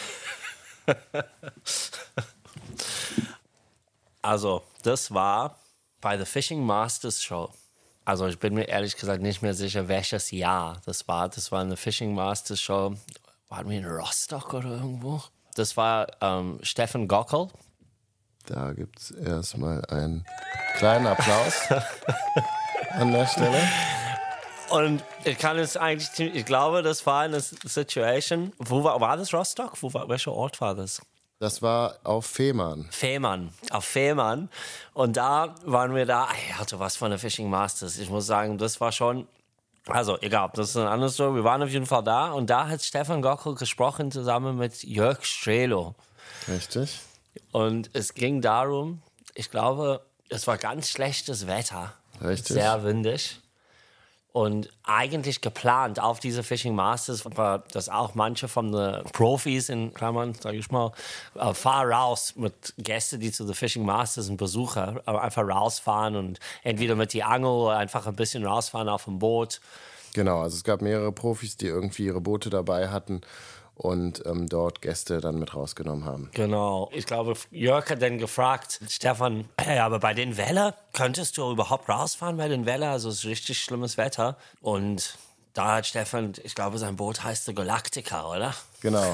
Also, das war bei The Fishing Masters Show. Also, ich bin mir ehrlich gesagt nicht mehr sicher, welches Jahr das war. Das war eine Fishing Masters Show. Waren wir in Rostock oder irgendwo? Das war Steffen Gockel. Da gibt es erstmal einen kleinen Applaus an der Stelle. Und ich kann es eigentlich, ich glaube, das war eine Situation. Wo war das Rostock? Welcher Ort war das? Das war auf Fehmarn. Auf Fehmarn. Und da waren wir da. Ich hatte was von der Fishing Masters. Ich muss sagen, das war schon... Also, egal, das ist eine andere Story. Wir waren auf jeden Fall da. Und da hat Stefan Gockel gesprochen zusammen mit Jörg Strelo. Richtig. Und es ging darum, ich glaube, es war ganz schlechtes Wetter. Richtig. Sehr windig. Und eigentlich geplant auf diese Fishing Masters war, dass auch manche von den Profis in Klammern, sage ich mal, fahr raus mit Gästen, die zu den Fishing Masters und Besucher einfach rausfahren und entweder mit die Angel oder einfach ein bisschen rausfahren auf dem Boot. Genau, also es gab mehrere Profis, die irgendwie ihre Boote dabei hatten und dort Gäste dann mit rausgenommen haben. Genau. Ich glaube, Jörg hat dann gefragt, Stefan, hey, aber bei den Wellen, könntest du überhaupt rausfahren bei den Wellen? Also es ist richtig schlimmes Wetter. Und da hat Stefan, ich glaube, sein Boot heißt der Galactica, oder? Genau.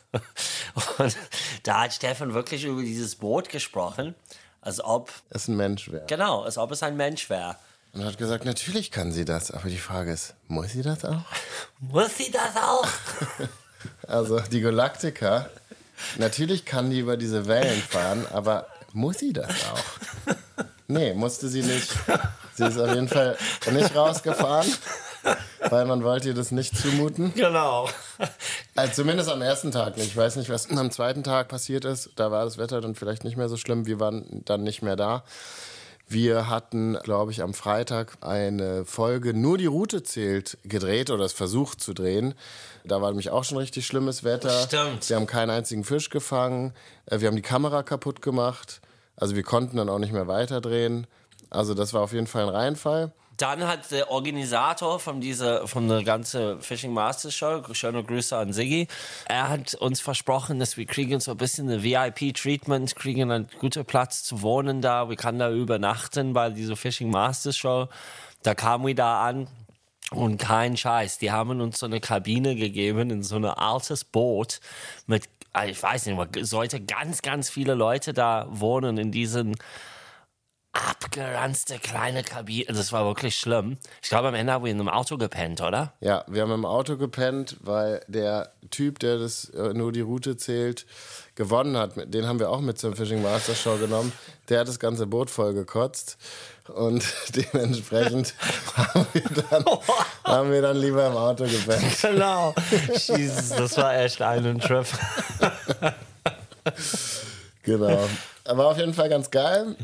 Und da hat Stefan wirklich über dieses Boot gesprochen, als ob... Es ein Mensch wäre. Genau, als ob es ein Mensch wäre. Und er hat gesagt, natürlich kann sie das. Aber die Frage ist, muss sie das auch? Muss sie das auch? Also die Galactica, natürlich kann die über diese Wellen fahren, aber muss sie das auch? Nee, musste sie nicht. Sie ist auf jeden Fall nicht rausgefahren, weil man wollte ihr das nicht zumuten. Genau. Also zumindest am ersten Tag nicht. Ich weiß nicht, was am zweiten Tag passiert ist. Da war das Wetter dann vielleicht nicht mehr so schlimm. Wir waren dann nicht mehr da. Wir hatten, glaube ich, am Freitag eine Folge Nur die Route zählt gedreht oder es versucht zu drehen. Da war nämlich auch schon richtig schlimmes Wetter. Stimmt. Wir haben keinen einzigen Fisch gefangen. Wir haben die Kamera kaputt gemacht. Also wir konnten dann auch nicht mehr weiterdrehen. Also das war auf jeden Fall ein Reinfall. Dann hat der Organisator von der ganzen Fishing Masters Show, schöne Grüße an Siggi, er hat uns versprochen, dass wir kriegen so ein bisschen eine VIP-Treatment, kriegen einen guten Platz zu wohnen da, wir können da übernachten bei dieser Fishing Masters Show. Da kamen wir da an und kein Scheiß, die haben uns so eine Kabine gegeben in so ein altes Boot mit, ich weiß nicht, sollte ganz, ganz viele Leute da wohnen in diesen abgeranzte kleine Kabine. Das war wirklich schlimm. Ich glaube, am Ende haben wir in einem Auto gepennt, oder? Ja, wir haben im Auto gepennt, weil der Typ, der das Nur die Route zählt, gewonnen hat. Den haben wir auch mit zur Fishing Master Show genommen. Der hat das ganze Boot voll gekotzt. Und dementsprechend haben wir dann lieber im Auto gepennt. Genau. Jesus, das war echt ein Trip. Genau. War auf jeden Fall ganz geil.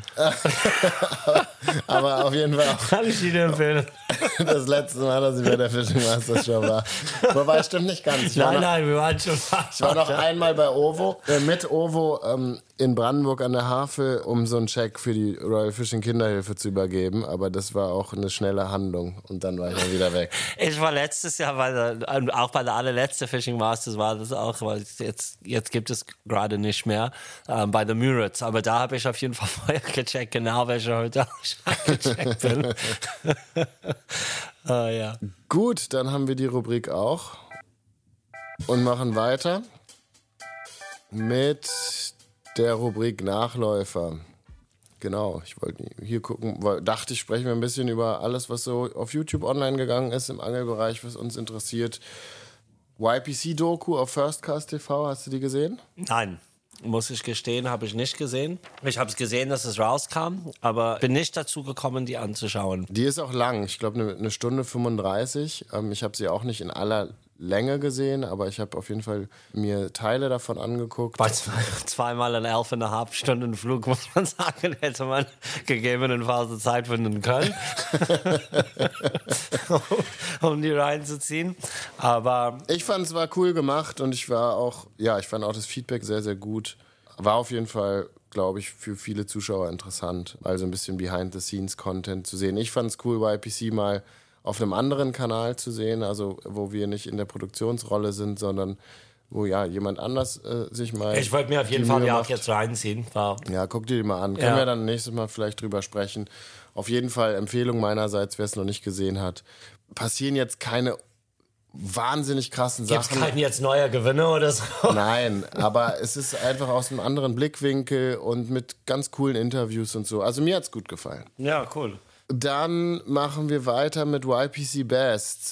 Aber auf jeden Fall auch Kann ich Ihnen empfehlen. das letzte Mal, dass ich bei der Fishing Masters Show war. Wobei, stimmt nicht ganz. Nein, wir waren schon fast. Ich war noch einmal bei Ovo, mit Ovo in Brandenburg an der Havel, um so einen Check für die Royal Fishing Kinderhilfe zu übergeben. Aber das war auch eine schnelle Handlung. Und dann war ich dann wieder weg. Ich war letztes Jahr, auch bei der allerletzten Fishing Masters war das auch, weil jetzt gibt es gerade nicht mehr, bei der Muritz. Aber da habe ich auf jeden Fall vorher gecheckt, genau welche Hotel ich gecheckt bin. Ja. Gut, dann haben wir die Rubrik auch. Und machen weiter mit der Rubrik Nachläufer. Genau, ich wollte hier gucken, dachte ich, sprechen wir ein bisschen über alles, was so auf YouTube online gegangen ist im Angelbereich, was uns interessiert. YPC-Doku auf Firstcast TV, hast du die gesehen? Nein, muss ich gestehen, habe ich nicht gesehen. Ich habe es gesehen, dass es rauskam, aber bin nicht dazu gekommen, die anzuschauen. Die ist auch lang, ich glaube eine Stunde 35. Ich habe sie auch nicht in aller Länge gesehen, aber ich habe auf jeden Fall mir Teile davon angeguckt. Bei zweimal in 11,5 Stunden Flug, muss man sagen, hätte man gegebenenfalls Zeit finden können, um die reinzuziehen. Aber ich fand es war cool gemacht und ich fand auch das Feedback sehr, sehr gut. War auf jeden Fall, glaube ich, für viele Zuschauer interessant, also ein bisschen Behind-the-Scenes-Content zu sehen. Ich fand es cool, YPC mal auf einem anderen Kanal zu sehen, also wo wir nicht in der Produktionsrolle sind, sondern wo ja jemand anders sich mal... Ich wollte mir auf jeden Fall auch jetzt reinziehen. Wow. Ja, guck dir die mal an. Können wir dann nächstes Mal vielleicht drüber sprechen. Auf jeden Fall Empfehlung meinerseits, wer es noch nicht gesehen hat. Passieren jetzt keine wahnsinnig krassen Sachen. Gibt es keinen jetzt neuer Gewinner oder so? Nein, aber es ist einfach aus einem anderen Blickwinkel und mit ganz coolen Interviews und so. Also mir hat's gut gefallen. Ja, cool. Dann machen wir weiter mit YPC Bass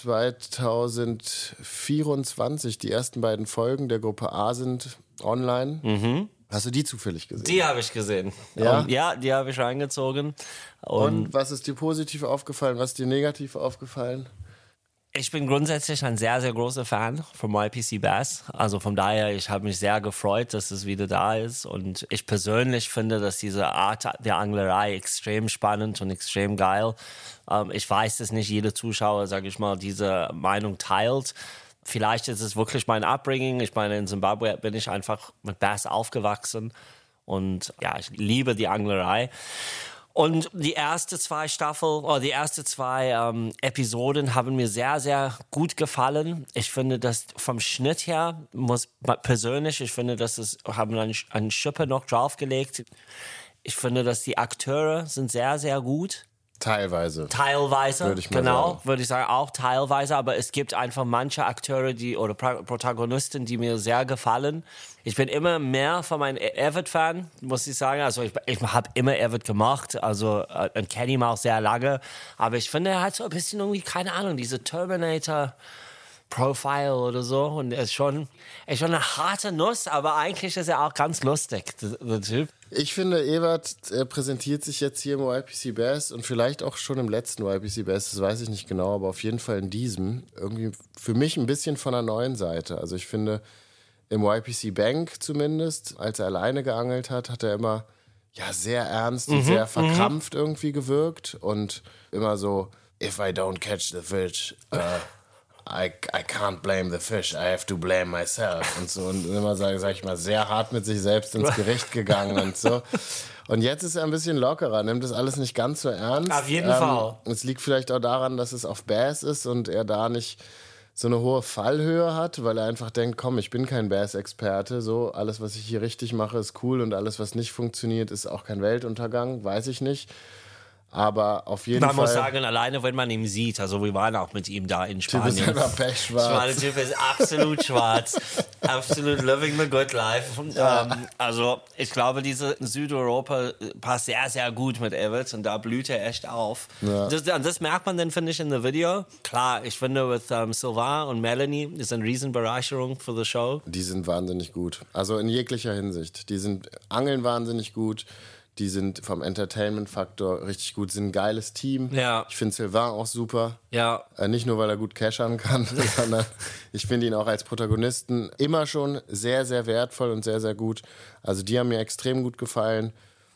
2024. Die ersten beiden Folgen der Gruppe A sind online. Hast du die zufällig gesehen? Die habe ich gesehen. Ja? Ja, die habe ich reingezogen. Und was ist dir positiv aufgefallen, was ist dir negativ aufgefallen? Ich bin grundsätzlich ein sehr, sehr großer Fan von YPC Bass. Also von daher, ich habe mich sehr gefreut, dass es wieder da ist. Und ich persönlich finde, dass diese Art der Anglerei extrem spannend und extrem geil. Ich weiß, dass nicht jeder Zuschauer, sage ich mal, diese Meinung teilt. Vielleicht ist es wirklich mein Upbringing. Ich meine, in Zimbabwe bin ich einfach mit Bass aufgewachsen. Und ja, ich liebe die Anglerei. Und die ersten zwei Episoden haben mir sehr, sehr gut gefallen. Ich finde, dass vom Schnitt her, ich finde, dass haben eine Schippe noch draufgelegt. Ich finde, dass die Akteure sind sehr, sehr gut. Teilweise, würde ich mal sagen. Würde ich sagen, auch teilweise, aber es gibt einfach manche Akteure oder Protagonisten, die mir sehr gefallen. Ich bin immer mehr von meinem Everett-Fan, muss ich sagen. Also ich habe immer Everett gemacht, also und kenne ihn auch sehr lange, aber ich finde, er hat so ein bisschen irgendwie, keine Ahnung, diese Terminator-Profile oder so, und er ist schon eine harte Nuss, aber eigentlich ist er auch ganz lustig, der Typ. Ich finde, Evert präsentiert sich jetzt hier im YPC Bass und vielleicht auch schon im letzten YPC Bass, das weiß ich nicht genau, aber auf jeden Fall in diesem, irgendwie für mich ein bisschen von der neuen Seite. Also ich finde, im YPC Bank zumindest, als er alleine geangelt hat, hat er immer sehr ernst und sehr verkrampft irgendwie gewirkt und immer so, if I don't catch the fish, I can't blame the fish, I have to blame myself und so, und immer, sag ich mal, sehr hart mit sich selbst ins Gericht gegangen und so. Und jetzt ist er ein bisschen lockerer, nimmt das alles nicht ganz so ernst. Auf jeden Fall. Es liegt vielleicht auch daran, dass es auf Bass ist und er da nicht so eine hohe Fallhöhe hat, weil er einfach denkt, komm, ich bin kein Bass-Experte, so, alles, was ich hier richtig mache, ist cool und alles, was nicht funktioniert, ist auch kein Weltuntergang, weiß ich nicht. Aber auf jeden Fall. Man muss sagen, alleine wenn man ihn sieht, also wir waren auch mit ihm da in Spanien. Der Typ ist einfach pechschwarz. Der Typ ist absolut schwarz. Absolut living the good life. Also ich glaube, diese Südeuropa passt sehr, sehr gut mit Everett und da blüht er echt auf. Ja. Das merkt man dann, finde ich, in dem Video. Klar, ich finde, mit Sylvain und Melanie ist eine Riesenbereicherung für die Show. Die sind wahnsinnig gut. Also in jeglicher Hinsicht. Die sind angeln wahnsinnig gut. Die sind vom Entertainment-Faktor richtig gut, sind ein geiles Team. Ja. Ich finde Sylvain auch super. Ja. Nicht nur, weil er gut cashern kann, sondern ich finde ihn auch als Protagonisten immer schon sehr, sehr wertvoll und sehr, sehr gut. Also die haben mir extrem gut gefallen.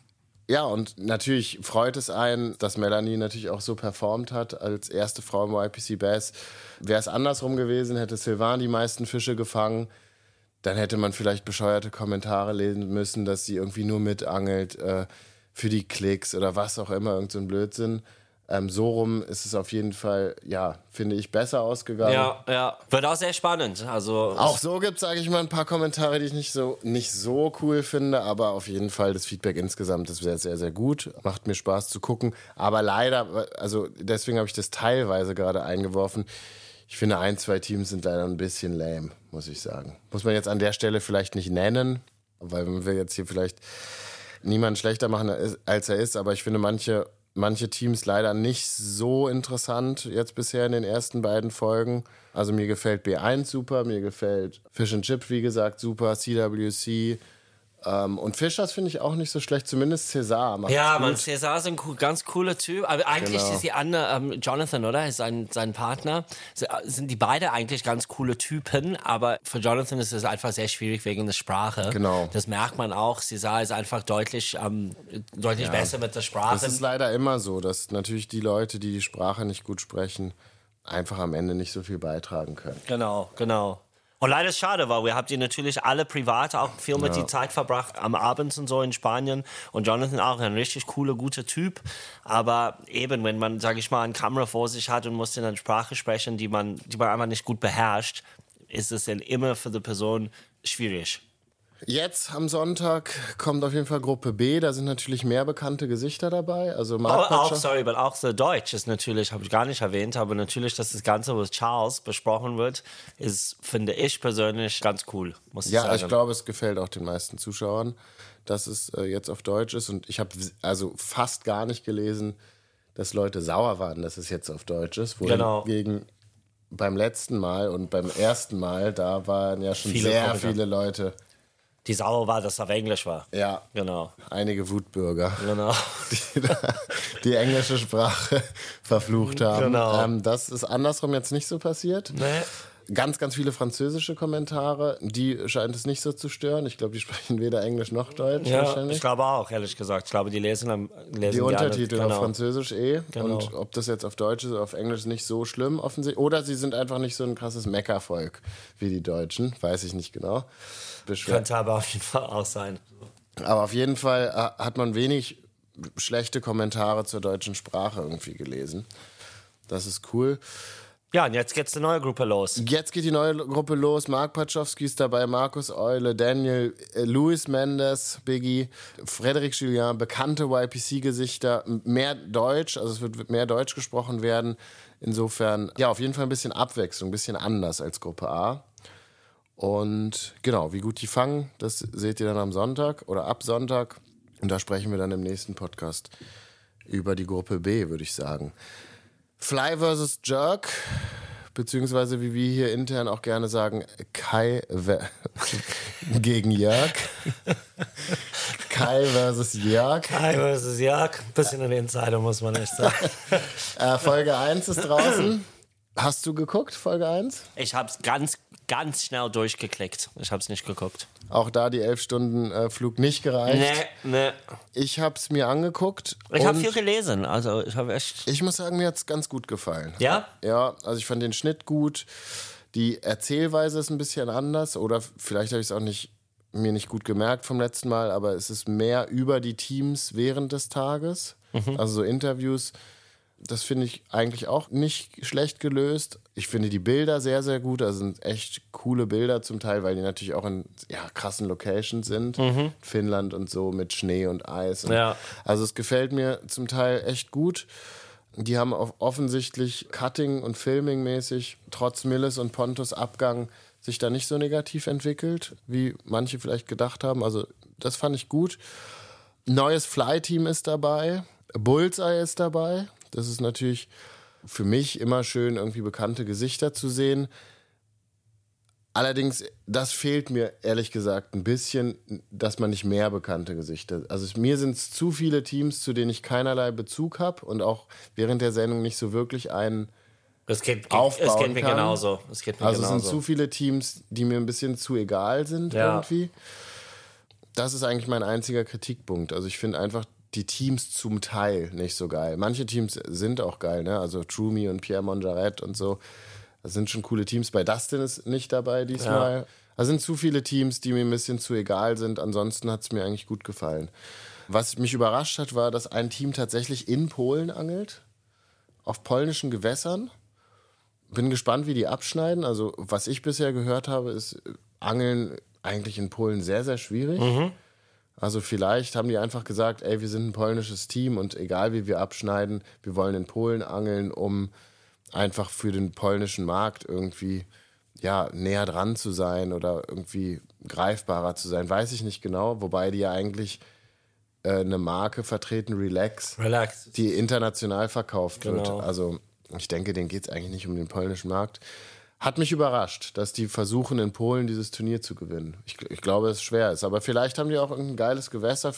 Ja, und natürlich freut es einen, dass Melanie natürlich auch so performt hat als erste Frau im YPC Bass. Wäre es andersrum gewesen, hätte Sylvain die meisten Fische gefangen, dann hätte man vielleicht bescheuerte Kommentare lesen müssen, dass sie irgendwie nur mitangelt für die Klicks oder was auch immer, irgend so ein Blödsinn. So rum ist es auf jeden Fall, finde ich, besser ausgegangen. Ja. Wird auch sehr spannend. Also auch so gibt es, sage ich mal, ein paar Kommentare, die ich nicht so cool finde, aber auf jeden Fall das Feedback insgesamt ist sehr, sehr, sehr gut. Macht mir Spaß zu gucken. Aber leider, also deswegen habe ich das teilweise gerade eingeworfen. Ich finde, 1, 2 Teams sind leider ein bisschen lame, muss ich sagen. Muss man jetzt an der Stelle vielleicht nicht nennen, weil wir jetzt hier vielleicht niemanden schlechter machen, als er ist. Aber ich finde manche Teams leider nicht so interessant jetzt bisher in den ersten beiden Folgen. Also mir gefällt B1 super, mir gefällt Fish and Chip, wie gesagt, super, CWC. Und Fischers finde ich auch nicht so schlecht, zumindest Cesar macht Cesar ist ein ganz cooler Typ, aber eigentlich ist die andere, Jonathan, oder? Ist sein Partner. Sind die beide eigentlich ganz coole Typen, aber für Jonathan ist es einfach sehr schwierig wegen der Sprache. Genau. Das merkt man auch. Cesar ist einfach deutlich besser mit der Sprache. Das ist leider immer so, dass natürlich die Leute, die die Sprache nicht gut sprechen, einfach am Ende nicht so viel beitragen können. Genau. Und leider ist es schade, weil wir habt ihr natürlich alle privat auch viel mit die Zeit verbracht am Abend und so in Spanien. Und Jonathan auch ein richtig cooler, guter Typ. Aber eben, wenn man, sage ich mal, eine Kamera vor sich hat und muss in einer Sprache sprechen, die man einfach nicht gut beherrscht, ist es dann immer für die Person schwierig. Jetzt am Sonntag kommt auf jeden Fall Gruppe B. Da sind natürlich mehr bekannte Gesichter dabei. Also auch so Deutsch ist natürlich, habe ich gar nicht erwähnt, aber natürlich, dass das Ganze mit Charles besprochen wird, ist, finde ich persönlich, ganz cool, muss ich sagen. Ja, ich glaube, es gefällt auch den meisten Zuschauern, dass es jetzt auf Deutsch ist. Und ich habe also fast gar nicht gelesen, dass Leute sauer waren, dass es jetzt auf Deutsch ist. Gegen beim letzten Mal und beim ersten Mal, da waren ja schon viele Leute Die sauer war, dass es auf Englisch war. Ja, Genau. einige Wutbürger, Genau. die englische Sprache verflucht haben. Genau. Das ist andersrum jetzt nicht so passiert. Nee. Ganz, ganz viele französische Kommentare, die scheint es nicht so zu stören. Ich glaube, die sprechen weder Englisch noch Deutsch Ja, wahrscheinlich. ich glaube auch, ehrlich gesagt. Ich glaube, die lesen Die Untertitel gerne, auf Französisch Genau. Und ob das jetzt auf Deutsch ist oder auf Englisch ist nicht so schlimm offensichtlich. Oder sie sind einfach nicht so ein krasses Meckervolk wie die Deutschen, weiß ich nicht genau. Könnte aber auf jeden Fall auch sein. Aber auf jeden Fall hat man wenig schlechte Kommentare zur deutschen Sprache irgendwie gelesen. Das ist cool. Ja, und jetzt geht's die neue Gruppe los. Jetzt geht die neue Gruppe los. Mark Pachowski ist dabei, Markus Eule, Daniel, Luis Mendes, Biggie, Frédéric Julien, bekannte YPC-Gesichter, mehr Deutsch, also es wird mehr Deutsch gesprochen werden. Insofern, ja, auf jeden Fall ein bisschen Abwechslung, ein bisschen anders als Gruppe A. Und genau, wie gut die fangen, das seht ihr dann am Sonntag oder ab Sonntag. Und da sprechen wir dann im nächsten Podcast über die Gruppe B, würde ich sagen. Fly vs. Jerk, beziehungsweise wie wir hier intern auch gerne sagen, Kai gegen Jörg. Kai versus Jörg. Kai versus Jörg. Ein bisschen ein Insider, muss man echt sagen. Folge 1 ist draußen. Hast du geguckt, Folge 1? Ich habe es ganz schnell durchgeklickt. Ich habe es nicht geguckt. Auch da die 11 Stunden Flug nicht gereicht. Nee. Ich habe es mir angeguckt. Ich habe viel gelesen. Also ich habe echt... Ich muss sagen, mir hat es ganz gut gefallen. Ja? Ja, also ich fand den Schnitt gut. Die Erzählweise ist ein bisschen anders. Oder vielleicht habe ich es auch mir nicht gut gemerkt vom letzten Mal. Aber es ist mehr über die Teams während des Tages. Also so Interviews. Das finde ich eigentlich auch nicht schlecht gelöst. Ich finde die Bilder sehr, sehr gut. Also sind echt coole Bilder zum Teil, weil die natürlich auch in krassen Locations sind. Finnland und so mit Schnee und Eis. Ja. Also es gefällt mir zum Teil echt gut. Die haben auch offensichtlich Cutting- und Filming-mäßig trotz Milles und Pontus Abgang sich da nicht so negativ entwickelt, wie manche vielleicht gedacht haben. Also das fand ich gut. Neues Fly-Team ist dabei. Bullseye ist dabei. Das ist natürlich für mich immer schön, irgendwie bekannte Gesichter zu sehen. Allerdings, das fehlt mir ehrlich gesagt ein bisschen, dass man nicht mehr bekannte Gesichter... Also mir sind es zu viele Teams, zu denen ich keinerlei Bezug habe und auch während der Sendung nicht so wirklich einen aufbauen es geht mir kann. genauso. Es sind zu viele Teams, die mir ein bisschen zu egal sind irgendwie. Das ist eigentlich mein einziger Kritikpunkt. Also ich finde einfach die Teams zum Teil nicht so geil. Manche Teams sind auch geil, ne? Also Trumi und Pierre Monjaret und so. Das sind schon coole Teams. Bei Dustin ist nicht dabei diesmal. Ja. Da sind zu viele Teams, die mir ein bisschen zu egal sind. Ansonsten hat es mir eigentlich gut gefallen. Was mich überrascht hat, war, dass ein Team tatsächlich in Polen angelt. Auf polnischen Gewässern. Bin gespannt, wie die abschneiden. Also was ich bisher gehört habe, ist Angeln eigentlich in Polen sehr, sehr schwierig. Also vielleicht haben die einfach gesagt, ey, wir sind ein polnisches Team und egal wie wir abschneiden, wir wollen in Polen angeln, um einfach für den polnischen Markt irgendwie näher dran zu sein oder irgendwie greifbarer zu sein. Weiß ich nicht genau, wobei die ja eigentlich eine Marke vertreten, Relax, die international verkauft wird. Also ich denke, denen geht es eigentlich nicht um den polnischen Markt. Hat mich überrascht, dass die versuchen, in Polen dieses Turnier zu gewinnen. Ich glaube, dass es schwer ist. Aber vielleicht haben die auch irgendein geiles Gewässer.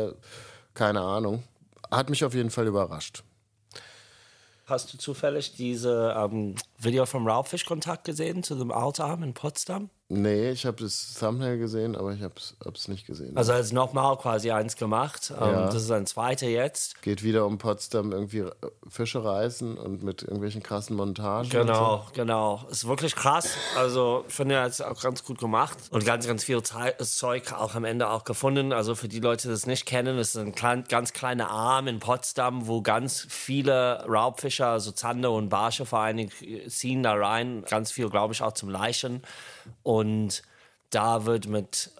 Keine Ahnung. Hat mich auf jeden Fall überrascht. Hast du zufällig diese Video vom Raubfischkontakt gesehen zu dem Outarm in Potsdam? Nee, ich habe das Thumbnail gesehen, aber ich hab's nicht gesehen. Also er ist nochmal quasi eins gemacht. Das ist ein zweiter jetzt. Geht wieder um Potsdam, irgendwie Fische reißen und mit irgendwelchen krassen Montagen. Genau. Ist wirklich krass. Also ich finde, er hat es auch ganz gut gemacht. Und ganz, ganz viel Zeug auch am Ende auch gefunden. Also für die Leute, die das nicht kennen, ist ein ganz kleiner Arm in Potsdam, wo ganz viele Raubfischer, also Zander und Barsche vor allen Dingen, ziehen da rein. Ganz viel, glaube ich, auch zum Laichen. Und da wird mit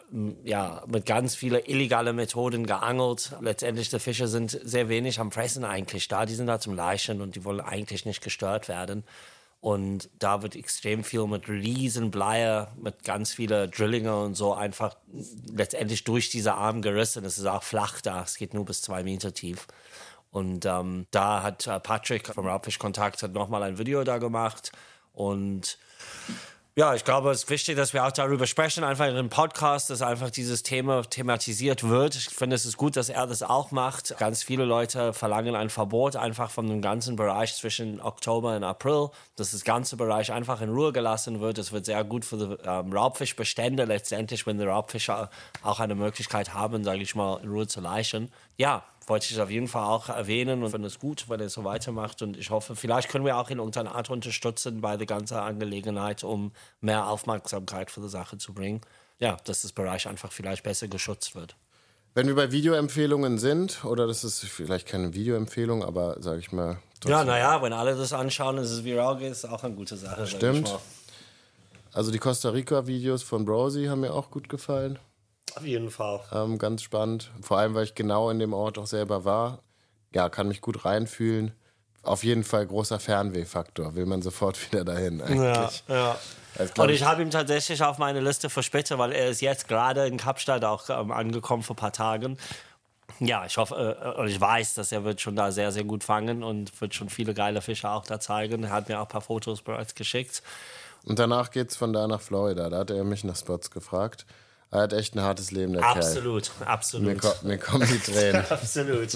ganz vielen illegalen Methoden geangelt. Letztendlich, die Fische sind sehr wenig am Fressen eigentlich da. Die sind da zum Laichen und die wollen eigentlich nicht gestört werden. Und da wird extrem viel mit riesen Bleier, mit ganz vielen Drillinger und so einfach letztendlich durch diese Arm gerissen. Es ist auch flach da. Es geht nur bis 2 Meter tief. Und da hat Patrick vom Raubfischkontakt nochmal ein Video da gemacht. Und Ja, ich glaube, es ist wichtig, dass wir auch darüber sprechen, einfach in einem Podcast, dass einfach dieses Thema thematisiert wird. Ich finde, es ist gut, dass er das auch macht. Ganz viele Leute verlangen ein Verbot einfach von dem ganzen Bereich zwischen Oktober und April, dass das ganze Bereich einfach in Ruhe gelassen wird. Es wird sehr gut für die Raubfischbestände letztendlich, wenn die Raubfische auch eine Möglichkeit haben, sage ich mal, in Ruhe zu laichen. Ja, wollte ich auf jeden Fall auch erwähnen und finde es gut, wenn er so weitermacht. Und ich hoffe, vielleicht können wir auch in irgendeiner Art unterstützen bei der ganzen Angelegenheit, um mehr Aufmerksamkeit für die Sache zu bringen. Ja, dass das Bereich einfach vielleicht besser geschützt wird. Wenn wir bei Videoempfehlungen sind, oder das ist vielleicht keine Videoempfehlung, aber sage ich mal... Ja, naja, wenn alle das anschauen, dass es viral geht, ist auch eine gute Sache. Stimmt. Also die Costa Rica-Videos von Brosi haben mir auch gut gefallen. Auf jeden Fall. Ganz spannend. Vor allem, weil ich genau in dem Ort auch selber war. Ja, kann mich gut reinfühlen. Auf jeden Fall großer Fernwehfaktor. Will man sofort wieder dahin eigentlich. Ja. Und ich habe ihn tatsächlich auf meine Liste für später, weil er ist jetzt gerade in Kapstadt auch angekommen vor ein paar Tagen. Ja, ich hoffe und ich weiß, dass er wird schon da sehr, sehr gut fangen und wird schon viele geile Fische auch da zeigen. Er hat mir auch ein paar Fotos bereits geschickt. Und danach geht's von da nach Florida. Da hat er mich nach Spots gefragt. Er hat echt ein hartes Leben, der Absolut. Mir kommen die Tränen. Absolut.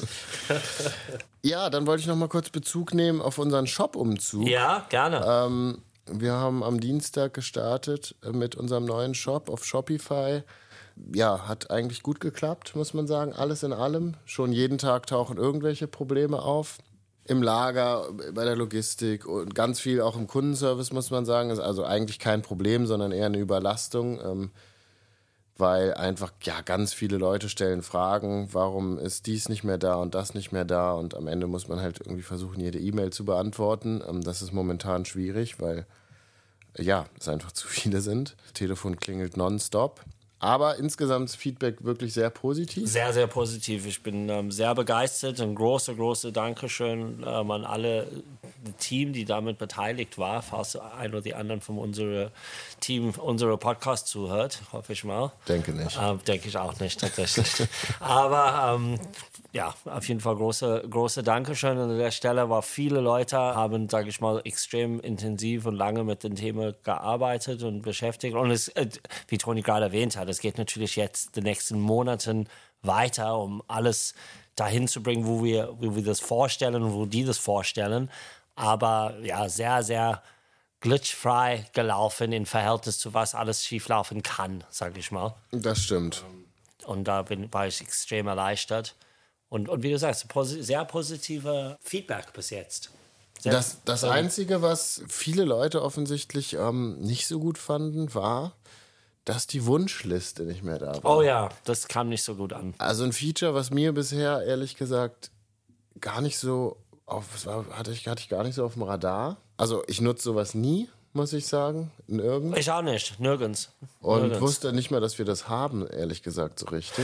Ja, dann wollte ich noch mal kurz Bezug nehmen auf unseren Shop-Umzug. Ja, gerne. Wir haben am Dienstag gestartet mit unserem neuen Shop auf Shopify. Ja, hat eigentlich gut geklappt, muss man sagen. Alles in allem. Schon jeden Tag tauchen irgendwelche Probleme auf. Im Lager, bei der Logistik und ganz viel auch im Kundenservice, muss man sagen. Ist also eigentlich kein Problem, sondern eher eine Überlastung. Weil einfach, ja, ganz viele Leute stellen Fragen, warum ist dies nicht mehr da und das nicht mehr da und am Ende muss man halt irgendwie versuchen, jede E-Mail zu beantworten. Das ist momentan schwierig, weil, ja, es einfach zu viele sind. Das Telefon klingelt nonstop. Aber insgesamt ist Feedback wirklich sehr positiv. Sehr, sehr positiv. Ich bin sehr begeistert. Ein große Dankeschön an alle Team, die damit beteiligt war. Falls ein oder die anderen von unserem Team unsere Podcast zuhört, hoffe ich mal. Denke nicht. Denke ich auch nicht, tatsächlich. Aber ja, auf jeden Fall große Dankeschön an der Stelle, weil viele Leute haben, sage ich mal, extrem intensiv und lange mit dem Thema gearbeitet und beschäftigt. Und es, wie Toni gerade erwähnt hat, es geht natürlich jetzt die nächsten Monaten weiter, um alles dahin zu bringen, wo wir das vorstellen und wo die das vorstellen. Aber ja, sehr, sehr glitchfrei gelaufen im Verhältnis zu was alles schieflaufen kann, sage ich mal. Das stimmt. Und da war ich extrem erleichtert. Und wie du sagst, sehr positive Feedback bis jetzt. Das Einzige, was viele Leute offensichtlich nicht so gut fanden, war, dass die Wunschliste nicht mehr da war. Oh ja, das kam nicht so gut an. Also ein Feature, was mir bisher ehrlich gesagt gar nicht so hatte ich gar nicht so auf dem Radar. Also ich nutze sowas nie, muss ich sagen, nirgends. Ich auch nicht, nirgends. Und wusste nicht mehr, dass wir das haben, ehrlich gesagt, so richtig.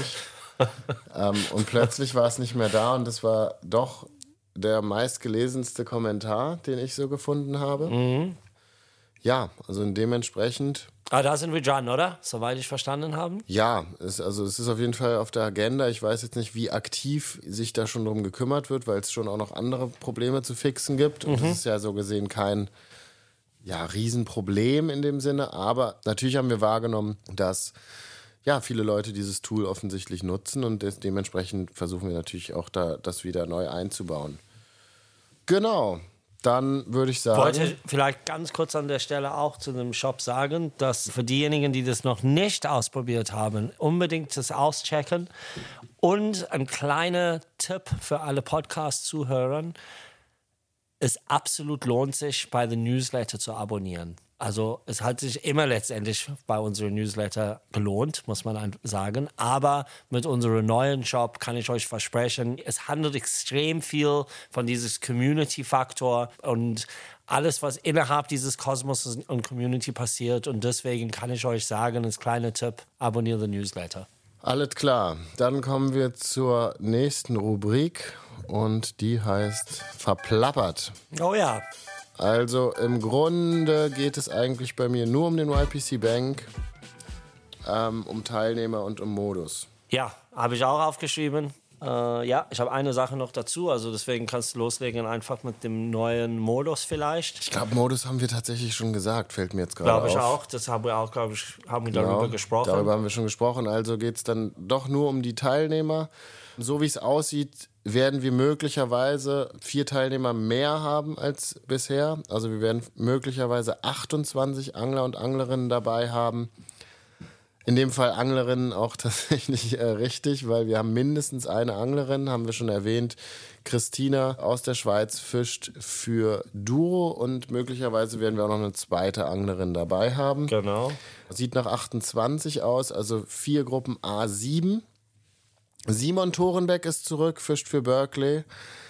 Und plötzlich war es nicht mehr da und das war doch der meistgelesenste Kommentar, den ich so gefunden habe. Mhm. Ja, also dementsprechend... Da sind wir dran, oder? Soweit ich verstanden habe. Ja, es ist auf jeden Fall auf der Agenda. Ich weiß jetzt nicht, wie aktiv sich da schon drum gekümmert wird, weil es schon auch noch andere Probleme zu fixen gibt. Und das ist ja so gesehen kein Riesenproblem in dem Sinne. Aber natürlich haben wir wahrgenommen, dass viele Leute dieses Tool offensichtlich nutzen und dementsprechend versuchen wir natürlich auch das wieder neu einzubauen. Genau. Dann würde ich sagen... Ich wollte vielleicht ganz kurz an der Stelle auch zu dem Shop sagen, dass für diejenigen, die das noch nicht ausprobiert haben, unbedingt das auschecken. Und ein kleiner Tipp für alle Podcast-Zuhörer: Es absolut lohnt sich, bei den Newsletter zu abonnieren. Also es hat sich immer letztendlich bei unserem Newsletter gelohnt, muss man sagen. Aber mit unserem neuen Shop kann ich euch versprechen, es handelt extrem viel von diesem Community-Faktor und alles, was innerhalb dieses Kosmos und Community passiert. Und deswegen kann ich euch sagen, als kleiner Tipp, abonniere den Newsletter. Alles klar. Dann kommen wir zur nächsten Rubrik und die heißt Verplappert. Oh ja. Also im Grunde geht es eigentlich bei mir nur um den YPC Bank, um Teilnehmer und um Modus. Ja, habe ich auch aufgeschrieben. Ja, ich habe eine Sache noch dazu, also deswegen kannst du loslegen einfach mit dem neuen Modus vielleicht. Ich glaube, Modus haben wir tatsächlich schon gesagt, fällt mir jetzt gerade Glaube ich auf. auch, das haben wir auch, glaube ich, darüber gesprochen. Darüber haben wir schon gesprochen, also geht es dann doch nur um die Teilnehmer. So wie es aussieht, werden wir möglicherweise 4 Teilnehmer mehr haben als bisher. Also wir werden möglicherweise 28 Angler und Anglerinnen dabei haben. In dem Fall Anglerinnen auch tatsächlich richtig, weil wir haben mindestens eine Anglerin, haben wir schon erwähnt. Christina aus der Schweiz fischt für Duro und möglicherweise werden wir auch noch eine zweite Anglerin dabei haben. Genau. Sieht nach 28 aus, also 4 Gruppen A7. Simon Thorenbeck ist zurück, fischt für Berkeley.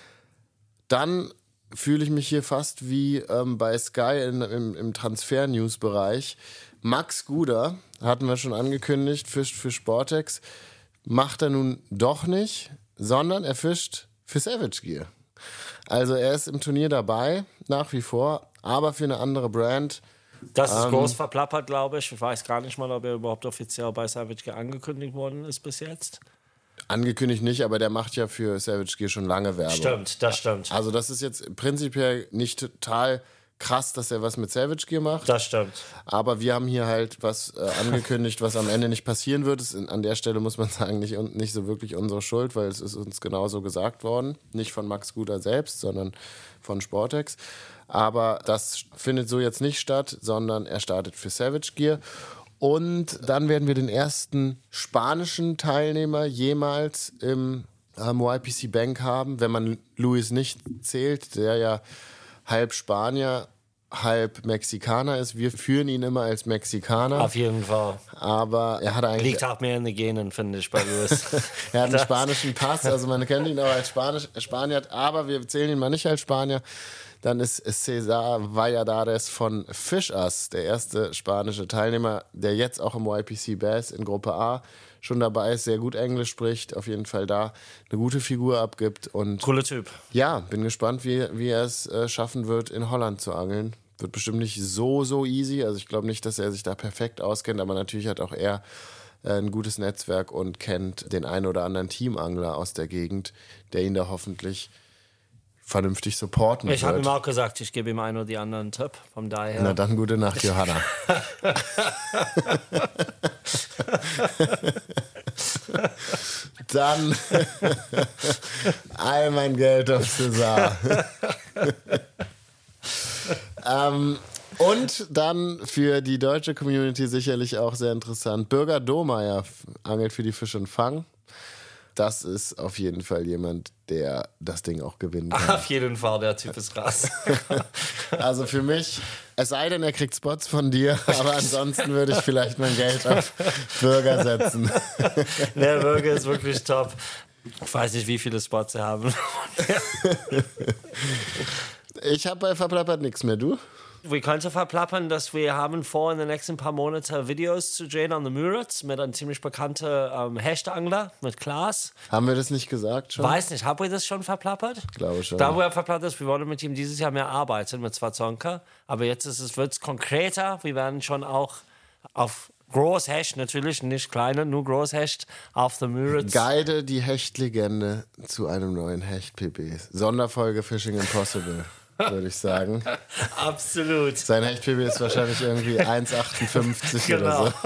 Dann fühle ich mich hier fast wie bei Sky im Transfer-News-Bereich. Max Guder, hatten wir schon angekündigt, fischt für Sportex. Macht er nun doch nicht, sondern er fischt für Savage Gear. Also er ist im Turnier dabei, nach wie vor, aber für eine andere Brand. Das ist groß verplappert, glaube ich. Ich weiß gar nicht mal, ob er überhaupt offiziell bei Savage Gear angekündigt worden ist bis jetzt. Angekündigt nicht, aber der macht ja für Savage Gear schon lange Werbung. Stimmt, das stimmt. Also das ist jetzt prinzipiell nicht total krass, dass er was mit Savage Gear macht. Das stimmt. Aber wir haben hier halt was angekündigt, was am Ende nicht passieren wird. Ist an der Stelle, muss man sagen, nicht so wirklich unsere Schuld, weil es ist uns genauso gesagt worden. Nicht von Max Guder selbst, sondern von Sportex. Aber das findet so jetzt nicht statt, sondern er startet für Savage Gear. Und dann werden wir den ersten spanischen Teilnehmer jemals im YPC Bank haben, wenn man Luis nicht zählt, der ja halb Spanier, halb Mexikaner ist. Wir führen ihn immer als Mexikaner. Auf jeden Fall. Aber er hat eigentlich... Liegt auch mehr in den Genen, finde ich, bei Luis. Er hat einen spanischen Pass, also man kennt ihn auch als Spanier, aber wir zählen ihn mal nicht als Spanier. Dann ist César Valladares von Fish-Us, der erste spanische Teilnehmer, der jetzt auch im YPC Bass in Gruppe A schon dabei ist, sehr gut Englisch spricht, auf jeden Fall da eine gute Figur abgibt. Und Cooler Typ. ja, bin gespannt, wie er es schaffen wird, in Holland zu angeln. Wird bestimmt nicht so easy. Also ich glaube nicht, dass er sich da perfekt auskennt, aber natürlich hat auch er ein gutes Netzwerk und kennt den einen oder anderen Teamangler aus der Gegend, der ihn da hoffentlich vernünftig supporten wird. Ich habe ihm auch gesagt, ich gebe ihm einen oder die anderen Tipp. Von daher. Na dann gute Nacht, Johanna. Dann all mein Geld auf César. Und dann für die deutsche Community sicherlich auch sehr interessant. Bürger Domeyer angelt für die Fisch und Fang. Das ist auf jeden Fall jemand, der das Ding auch gewinnen kann. Auf jeden Fall, der Typ ist krass. Also für mich, es sei denn, er kriegt Spots von dir, aber ansonsten würde ich vielleicht mein Geld auf Bürger setzen. Der Bürger ist wirklich top. Ich weiß nicht, wie viele Spots sie haben. Ich habe bei Verplappert nichts mehr, du? Wir können verplappern, dass wir haben vor, in den nächsten paar Monaten Videos zu drehen an den Müritz mit einem ziemlich bekannten Hechtangler, mit Klaas. Haben wir das nicht gesagt schon? Weiß nicht, haben wir das schon verplappert? Ich glaube schon. Da, wo er verplappert ist, wir wollen mit ihm dieses Jahr mehr arbeiten, mit Zwazonka. Aber jetzt wird es konkreter. Wir werden schon auch auf Großhecht, natürlich nicht kleine, nur Großhecht, auf der Müritz. Guide die Hechtlegende zu einem neuen Hecht-PB. Sonderfolge Fishing Impossible, würde ich sagen. Absolut. Sein Hecht-PB ist wahrscheinlich irgendwie 1,58 Genau. oder so.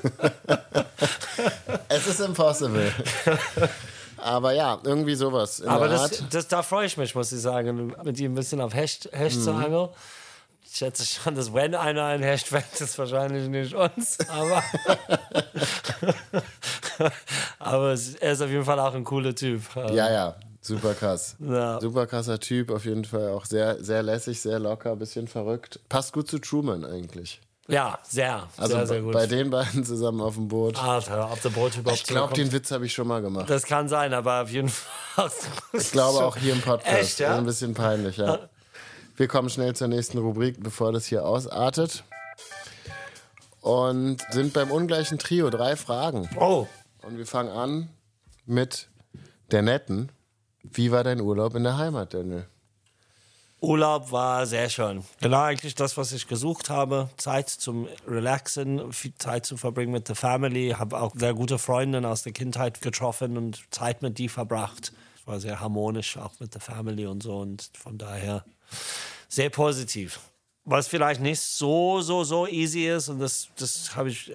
Es ist impossible. Aber ja, irgendwie sowas. Aber da freue ich mich, muss ich sagen, mit ihm ein bisschen auf Hecht zu angeln. Ich schätze schon, dass wenn einer ein Hecht fängt, ist wahrscheinlich nicht uns. Aber er ist auf jeden Fall auch ein cooler Typ. Ja, super krass. Ja. Super krasser Typ, auf jeden Fall auch sehr, sehr lässig, sehr locker, bisschen verrückt. Passt gut zu Truman eigentlich. Ja, sehr, Also sehr, sehr gut. bei den beiden zusammen auf dem Boot. Alter, auf der Boot überhaupt Ich glaube, den Witz habe ich schon mal gemacht. Das kann sein, aber auf jeden Fall. Ich glaube auch hier im Podcast. Echt, ja? Also ein bisschen peinlich, ja. Wir kommen schnell zur nächsten Rubrik, bevor das hier ausartet. Und sind beim ungleichen Trio. 3 Fragen. Oh. Und wir fangen an mit der netten. Wie war dein Urlaub in der Heimat, Daniel? Urlaub war sehr schön. Genau eigentlich das, was ich gesucht habe. Zeit zum Relaxen, viel Zeit zu verbringen mit der Family. Habe auch sehr gute Freundinnen aus der Kindheit getroffen und Zeit mit die verbracht. Es war sehr harmonisch, auch mit der Family und so. Und von daher sehr positiv. Was vielleicht nicht so easy ist, und das habe ich,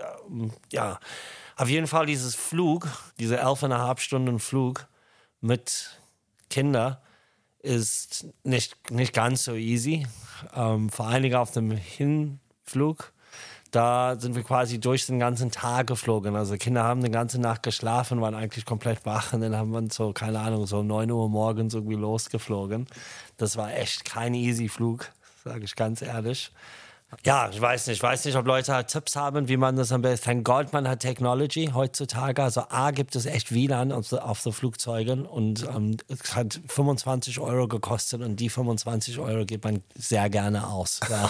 auf jeden Fall diese 11,5 Stunden Flug mit Kindern ist nicht ganz so easy. Vor allen Dingen auf dem Hinflug, da sind wir quasi durch den ganzen Tag geflogen. Also Kinder haben die ganze Nacht geschlafen, waren eigentlich komplett wach und dann haben wir so, keine Ahnung, so 9 Uhr morgens irgendwie losgeflogen. Das war echt kein easy Flug, sage ich ganz ehrlich. Ja, ich weiß nicht, ob Leute halt Tipps haben, wie man das am besten. Thank God, man hat Technology heutzutage. Also gibt es echt WLAN auf so Flugzeugen und es hat 25 € gekostet und die 25 € gibt man sehr gerne aus. Ja.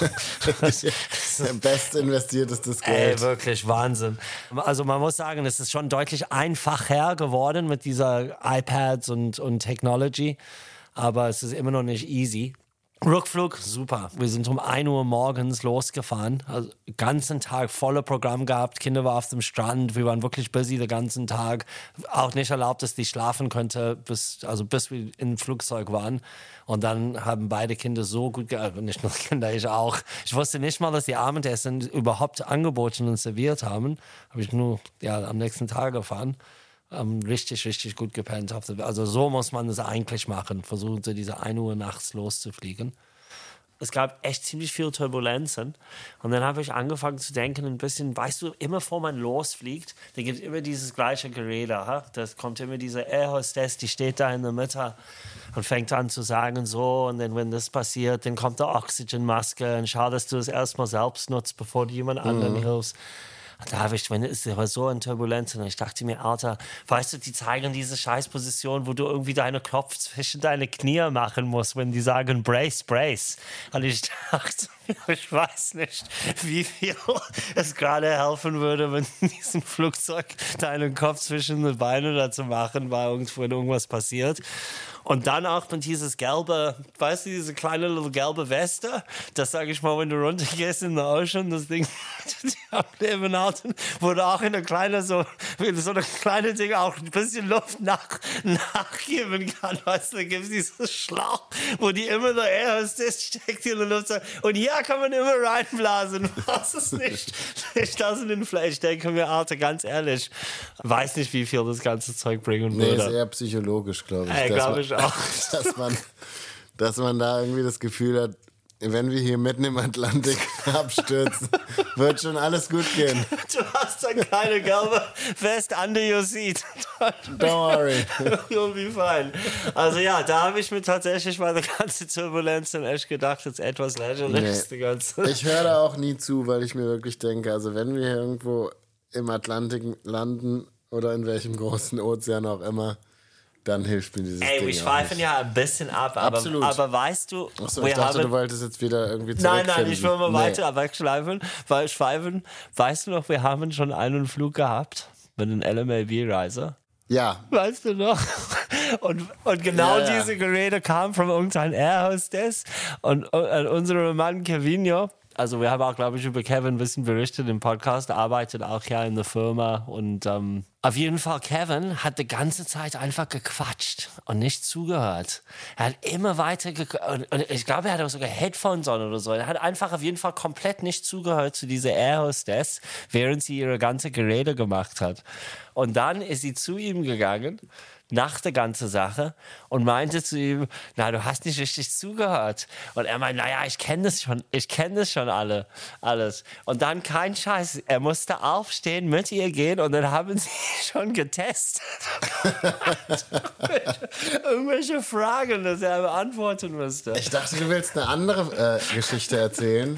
Best investiertestes Geld. Ey, wirklich Wahnsinn. Also man muss sagen, es ist schon deutlich einfacher geworden mit dieser iPads und Technology, aber es ist immer noch nicht easy. Rückflug, super. Wir sind um 1 Uhr morgens losgefahren. Also den ganzen Tag volle Programm gehabt. Kinder waren auf dem Strand. Wir waren wirklich busy den ganzen Tag. Auch nicht erlaubt, dass die schlafen könnte, bis wir im Flugzeug waren. Und dann haben beide Kinder so gut gearbeitet. Nicht nur Kinder, ich auch. Ich wusste nicht mal, dass die Abendessen überhaupt angeboten und serviert haben. Habe ich nur am nächsten Tag erfahren. Richtig gut gepennt. Also so muss man das eigentlich machen. Versuchen sie diese 1 Uhr nachts loszufliegen. Es gab echt ziemlich viel Turbulenzen. Und dann habe ich angefangen zu denken, ein bisschen, weißt du, immer bevor man losfliegt, da gibt es immer dieses gleiche Gerede. Ha? Das kommt immer diese Air Hostess, die steht da in der Mitte und fängt an zu sagen so. Und dann, wenn das passiert, dann kommt der Oxygenmaske und schau, dass du es erstmal selbst nutzt, bevor du jemand anderen hilfst. Da habe ich, es war so eine Turbulenz und ich dachte mir, Alter, weißt du, die zeigen diese Scheißposition, wo du irgendwie deinen Kopf zwischen deine Knie machen musst, wenn die sagen Brace, Brace. Und ich dachte mir, ich weiß nicht, wie viel es gerade helfen würde, wenn in diesem Flugzeug deinen Kopf zwischen den Beinen dazu machen, weil irgendwas passiert. Und dann auch mit dieses gelbe, weißt du, diese kleine gelbe Weste, das sage ich mal, wenn du runtergehst in den Ocean, das Ding, die am Leben halten, wo du auch in eine kleine, so eine kleine Ding auch ein bisschen Luft nachgeben kann, weißt du, da gibt es dieses Schlauch, wo die immer der Air Hostess steckt in der Luft und hier kann man immer reinblasen, was ist nicht, ich denke mir, Alter, ganz ehrlich, weiß nicht, wie viel das ganze Zeug bringen würde. Nee, ist eher psychologisch, glaube ich. Glaube ich auch. Dass man da irgendwie das Gefühl hat, wenn wir hier mitten im Atlantik abstürzen, wird schon alles gut gehen. Du hast eine kleine gelbe Vest under your seat. Don't worry. You'll be fine. Also ja, da habe ich mir tatsächlich bei der ganzen Turbulenz dann echt gedacht, jetzt etwas lächerlich. Nee. Ich höre da auch nie zu, weil ich mir wirklich denke, also wenn wir irgendwo im Atlantik landen oder in welchem großen Ozean auch immer, dann hilft mir dieses Ding. Wir schweifen ja ein bisschen ab, aber weißt du... Achso, ich dachte, du wolltest jetzt wieder irgendwie zurückfinden. Nein, ich will mal weiter wegschleifen, weil schweifen, weißt du noch, wir haben schon einen Flug gehabt mit einer LMLB-Reise. Ja. Weißt du noch? Und genau diese Gerede kam von irgendeinem Air Hostess und unser Mann Kevinio. Also wir haben auch, glaube ich, über Kevin ein bisschen berichtet im Podcast, arbeitet auch ja in der Firma und auf jeden Fall, Kevin hat die ganze Zeit einfach gequatscht und nicht zugehört. Er hat immer weiter und ich glaube, er hat auch sogar Headphones on oder so. Er hat einfach auf jeden Fall komplett nicht zugehört zu dieser Air Hostess, während sie ihre ganze Gerede gemacht hat. Und dann ist sie zu ihm gegangen, nach der ganzen Sache und meinte zu ihm, na, du hast nicht richtig zugehört. Und er meinte, naja, ich kenne das schon alles. Und dann kein Scheiß, er musste aufstehen, mit ihr gehen und dann haben sie schon getestet. Irgendwelche Fragen, dass er beantworten musste. Ich dachte, du willst eine andere Geschichte erzählen.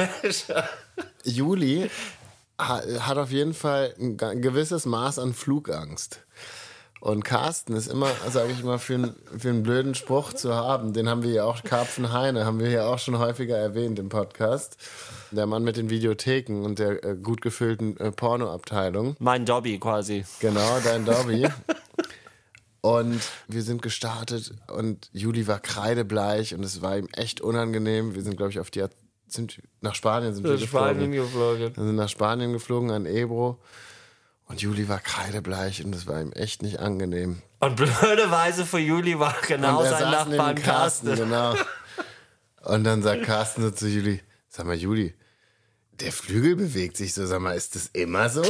Juli hat auf jeden Fall ein gewisses Maß an Flugangst. Und Carsten ist immer, sage ich mal, für einen blöden Spruch zu haben. Den haben wir ja auch, Karpfenheine, haben wir ja auch schon häufiger erwähnt im Podcast. Der Mann mit den Videotheken und der gut gefüllten Pornoabteilung. Mein Dobby quasi. Genau, dein Dobby. Und wir sind gestartet und Juli war kreidebleich und es war ihm echt unangenehm. Wir sind, glaube ich, nach Spanien sind wir geflogen. Wir sind nach Spanien geflogen an Ebro und Juli war kreidebleich und es war ihm echt nicht angenehm. Und blöderweise für Juli war genau sein Nachbar Carsten. Genau. Und dann sagt Carsten so zu Juli, sag mal Juli, der Flügel bewegt sich so, sag mal, ist das immer so?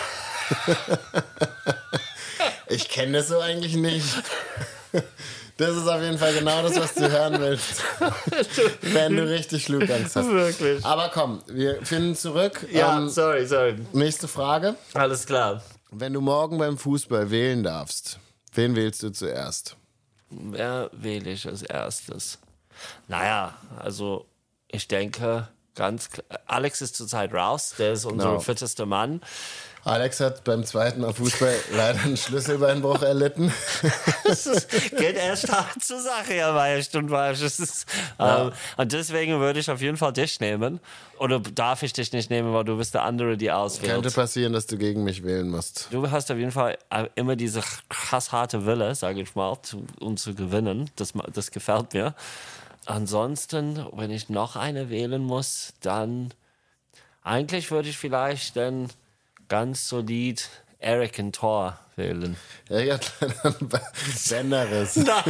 Ich kenne das so eigentlich nicht. Das ist auf jeden Fall genau das, was du hören willst. Wenn du richtig Flugangst hast. Wirklich. Aber komm, wir finden zurück. Ja, sorry. Nächste Frage. Alles klar. Wenn du morgen beim Fußball wählen darfst, wen wählst du zuerst? Wer wähle ich als erstes? Naja, also ich denke ganz klar, Alex ist zurzeit raus, der ist unser fittester Mann. Alex hat beim zweiten auf Fußball leider einen Schlüsselbeinbruch erlitten. Geht erst hart zur Sache, ja, weißt und weißt. Und deswegen würde ich auf jeden Fall dich nehmen. Oder darf ich dich nicht nehmen, weil du bist der andere, die auswählt. Könnte passieren, dass du gegen mich wählen musst. Du hast auf jeden Fall immer diese krass harte Wille, sage ich mal, um zu gewinnen. Das gefällt mir. Ansonsten, wenn ich noch eine wählen muss, dann eigentlich würde ich vielleicht dann ganz solid Eric in Tor wählen. Eric hat leider einen Bänderriss. Nein.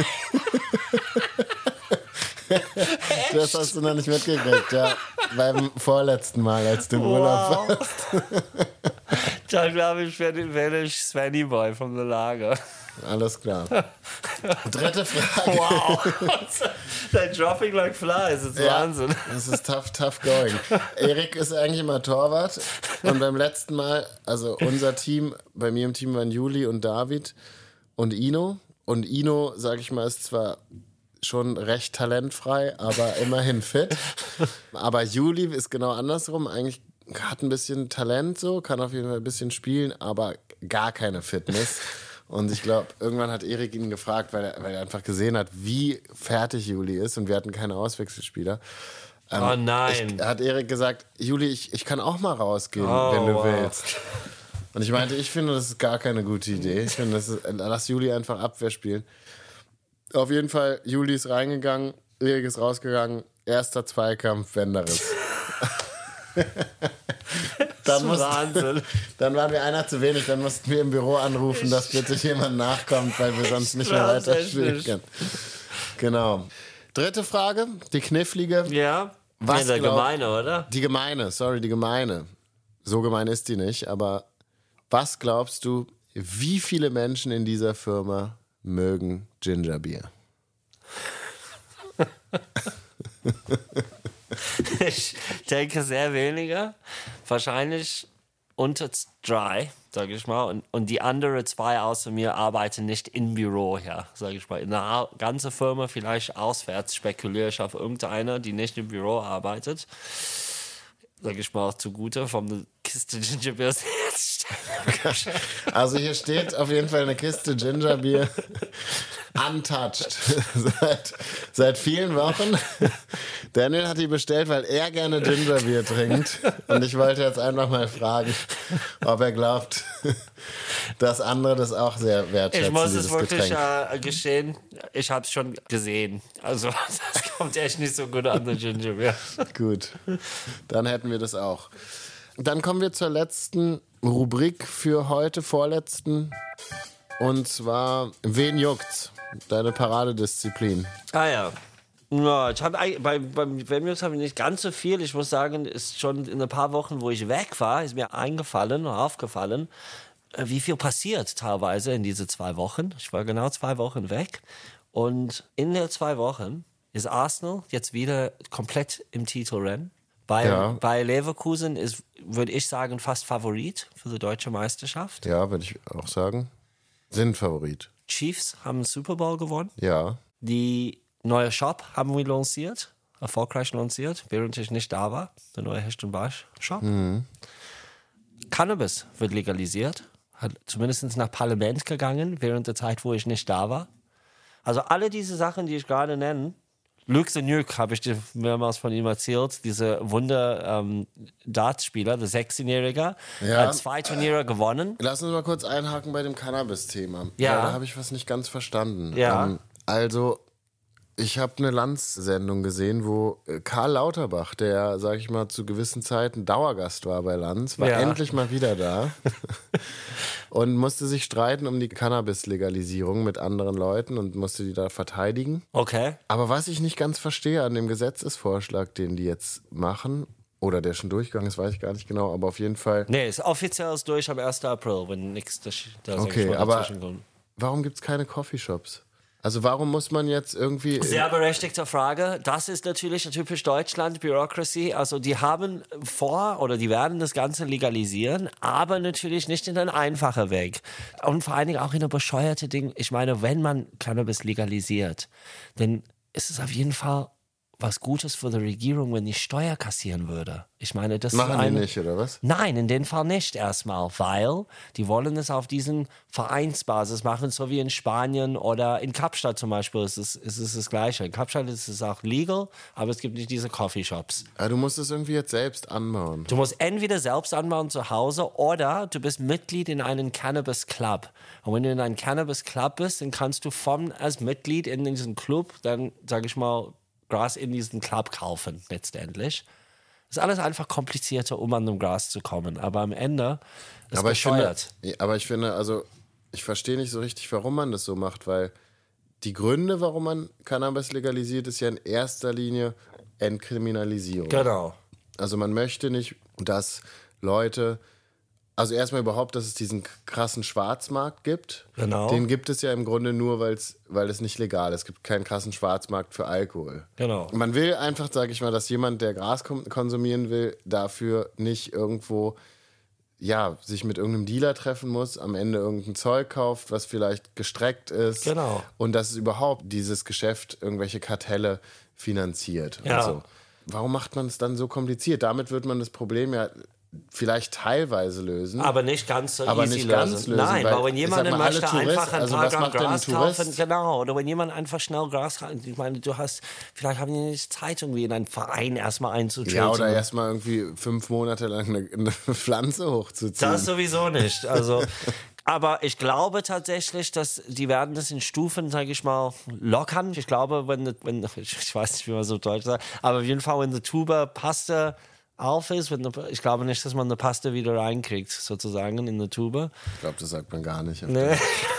Das hast du noch nicht mitgekriegt, ja. Beim vorletzten Mal, als du im Urlaub warst. Dann glaube ich, wähle ich Svenny Boy vom Lager. Alles klar. Dritte Frage. Wow. Dein Dropping like flies, das ist Wahnsinn. Das ist tough going. Erik ist eigentlich immer Torwart. Und beim letzten Mal, also unser Team, bei mir im Team waren Juli und David und Ino. Und Ino, sag ich mal, ist zwar schon recht talentfrei, aber immerhin fit. Aber Juli ist genau andersrum. Eigentlich hat ein bisschen Talent so, kann auf jeden Fall ein bisschen spielen, aber gar keine Fitness. Und ich glaube, irgendwann hat Erik ihn gefragt, weil er einfach gesehen hat, wie fertig Juli ist und wir hatten keine Auswechselspieler. Oh nein. Hat Erik gesagt, Juli, ich kann auch mal rausgehen, wenn du willst. Und ich meinte, ich finde, das ist gar keine gute Idee. Ich finde, lass Juli einfach Abwehr spielen. Auf jeden Fall, Juli ist reingegangen, Erik ist rausgegangen, erster Zweikampf, Bänderriss. Wahnsinn. Dann waren wir einer zu wenig, dann mussten wir im Büro anrufen, dass bitte jemand nachkommt, weil wir sonst nicht mehr weiterspielen können. Genau. Dritte Frage, die knifflige. Ja, der gemeine, oder? Die gemeine. So gemein ist die nicht, aber was glaubst du, wie viele Menschen in dieser Firma mögen Gingerbier? Ich denke sehr weniger. Wahrscheinlich unter 3, sage ich mal. Und die anderen 2 außer mir arbeiten nicht im Büro her, sage ich mal. In der ganzen Firma, vielleicht auswärts, spekuliere ich auf irgendeiner, die nicht im Büro arbeitet. Sage ich mal zugute von der Kiste Gingerbier. Also hier steht auf jeden Fall eine Kiste Gingerbier untouched. seit vielen Wochen. Daniel hat die bestellt, weil er gerne Gingerbier trinkt. Und ich wollte jetzt einfach mal fragen, ob er glaubt, dass andere das auch sehr wertschätzen. Ich muss es wirklich Getränk. gestehen, ich habe es schon gesehen. Also das kommt echt nicht so gut an, der Gingerbier. Gut, dann hätten wir das auch. Dann kommen wir zur letzten Rubrik für heute, vorletzten. Und zwar, wen juckt's? Deine Paradedisziplin. Ah ja. Ja, ich habe beim Wemjux habe ich nicht ganz so viel. Ich muss sagen, ist schon in ein paar Wochen, wo ich weg war, ist mir aufgefallen, wie viel passiert teilweise in diese 2 Wochen. Ich war genau 2 Wochen weg. Und in den 2 Wochen ist Arsenal jetzt wieder komplett im Titelrennen. Bei Leverkusen ist, würde ich sagen, fast Favorit für die deutsche Meisterschaft. Ja, würde ich auch sagen. Sind Favorit. Chiefs haben den Super Bowl gewonnen. Ja. Die neue Shop haben wir erfolgreich lanciert, während ich nicht da war. Der neue Hecht und Barsch Shop. Mhm. Cannabis wird legalisiert. Hat zumindest nach Parlament gegangen, während der Zeit, wo ich nicht da war. Also alle diese Sachen, die ich gerade nenne, Luc Zanuck, habe ich dir mehrmals von ihm erzählt, dieser Wunder-Dartspieler, der 16-Jährige, hat 2 Turniere gewonnen. Lass uns mal kurz einhaken bei dem Cannabis-Thema. Ja. Da habe ich was nicht ganz verstanden. Ja. Also, ich habe eine Lanz-Sendung gesehen, wo Karl Lauterbach, der, sag ich mal, zu gewissen Zeiten Dauergast war bei Lanz, war endlich mal wieder da und musste sich streiten um die Cannabis-Legalisierung mit anderen Leuten und musste die da verteidigen. Okay. Aber was ich nicht ganz verstehe an dem Gesetzesvorschlag, den die jetzt machen, oder der schon durchgegangen ist, weiß ich gar nicht genau, aber auf jeden Fall... Nee, ist offiziell durch am 1. April, wenn nichts da Okay, aber dazwischen warum gibt es keine Coffeeshops? Also warum muss man jetzt irgendwie... Sehr berechtigte Frage. Das ist natürlich typisch Deutschland, Bureaucracy. Also die haben vor oder die werden das Ganze legalisieren, aber natürlich nicht in einen einfachen Weg. Und vor allen Dingen auch in ein bescheuerte Ding. Ich meine, wenn man Cannabis legalisiert, dann ist es auf jeden Fall was Gutes für die Regierung, wenn die Steuer kassieren würde. Ich meine, das Machen ist die nicht, oder was? Nein, in dem Fall nicht erstmal, weil die wollen es auf diesen Vereinsbasis machen, so wie in Spanien oder in Kapstadt zum Beispiel ist es das Gleiche. In Kapstadt ist es auch legal, aber es gibt nicht diese Coffeeshops. Ja, du musst es irgendwie jetzt selbst anbauen. Du musst entweder selbst anbauen zu Hause oder du bist Mitglied in einem Cannabis Club. Und wenn du in einem Cannabis Club bist, dann kannst du als Mitglied in diesem Club dann, sag ich mal, Gras in diesen Club kaufen, letztendlich. Das ist alles einfach komplizierter, um an dem Gras zu kommen. Aber am Ende ist es bescheuert. Aber ich finde, also ich verstehe nicht so richtig, warum man das so macht, weil die Gründe, warum man Cannabis legalisiert, ist ja in erster Linie Entkriminalisierung. Genau. Also man möchte nicht, dass Leute... Also erstmal überhaupt, dass es diesen krassen Schwarzmarkt gibt. Genau. Den gibt es ja im Grunde nur, weil es nicht legal ist. Es gibt keinen krassen Schwarzmarkt für Alkohol. Genau. Man will einfach, sage ich mal, dass jemand, der Gras konsumieren will, dafür nicht irgendwo, sich mit irgendeinem Dealer treffen muss, am Ende irgendein Zeug kauft, was vielleicht gestreckt ist. Genau. Und dass es überhaupt dieses Geschäft irgendwelche Kartelle finanziert. Ja. Und so. Warum macht man es dann so kompliziert? Damit wird man das Problem ja vielleicht teilweise lösen. Aber nicht ganz so aber easy nicht ganz lösen. Nein, weil wenn jemand möchte Tourist, einfach ein also paar Gramm Gras kaufen, Tourist? genau, oder wenn jemand einfach schnell Gras kauft, ich meine, vielleicht haben die nicht Zeit, irgendwie in einen Verein erstmal einzutreten. Ja, oder erstmal irgendwie 5 Monate lang eine Pflanze hochzuziehen. Das sowieso nicht, also... Aber ich glaube tatsächlich, dass die werden das in Stufen, sage ich mal, lockern. Ich glaube, ich weiß nicht, wie man so deutsch sagt, aber auf jeden Fall, wenn die Tube Paste auf ist, ich glaube nicht, dass man eine Paste wieder reinkriegt, sozusagen, in eine Tube. Ich glaube, das sagt man gar nicht. Nee.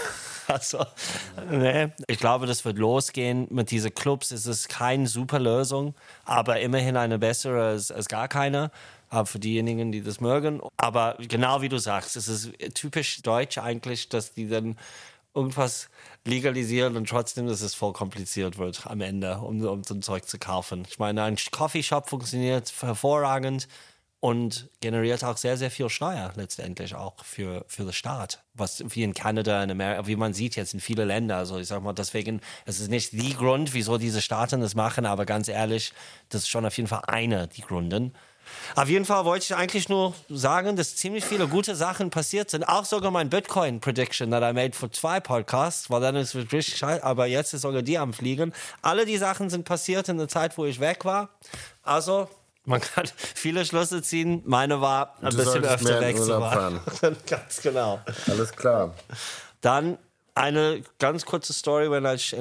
Also, nee. Ich glaube, das wird losgehen. Mit diesen Clubs ist es keine super Lösung, aber immerhin eine bessere als gar keine. Aber für diejenigen, die das mögen. Aber genau wie du sagst, es ist typisch deutsch eigentlich, dass die dann irgendwas legalisieren und trotzdem, dass es voll kompliziert wird am Ende, um so ein Zeug zu kaufen. Ich meine, ein Coffeeshop funktioniert hervorragend und generiert auch sehr, sehr viel Steuer letztendlich auch für den Staat. Was wie in Kanada, in Amerika, wie man sieht jetzt in vielen Ländern. Also ich sag mal, deswegen, es ist nicht die Grund, wieso diese Staaten das machen, aber ganz ehrlich, das ist schon auf jeden Fall einer die Gründen. Auf jeden Fall wollte ich eigentlich nur sagen, dass ziemlich viele gute Sachen passiert sind. Auch sogar mein Bitcoin-Prediction, that I made for 2 Podcasts, weil dann ist es richtig scheiße, aber jetzt ist sogar die am Fliegen. Alle die Sachen sind passiert in der Zeit, wo ich weg war. Also, man kann viele Schlüsse ziehen. Meine war ein bisschen öfter weg zu fahren. Ganz genau. Alles klar. Dann eine ganz kurze Story, wenn ich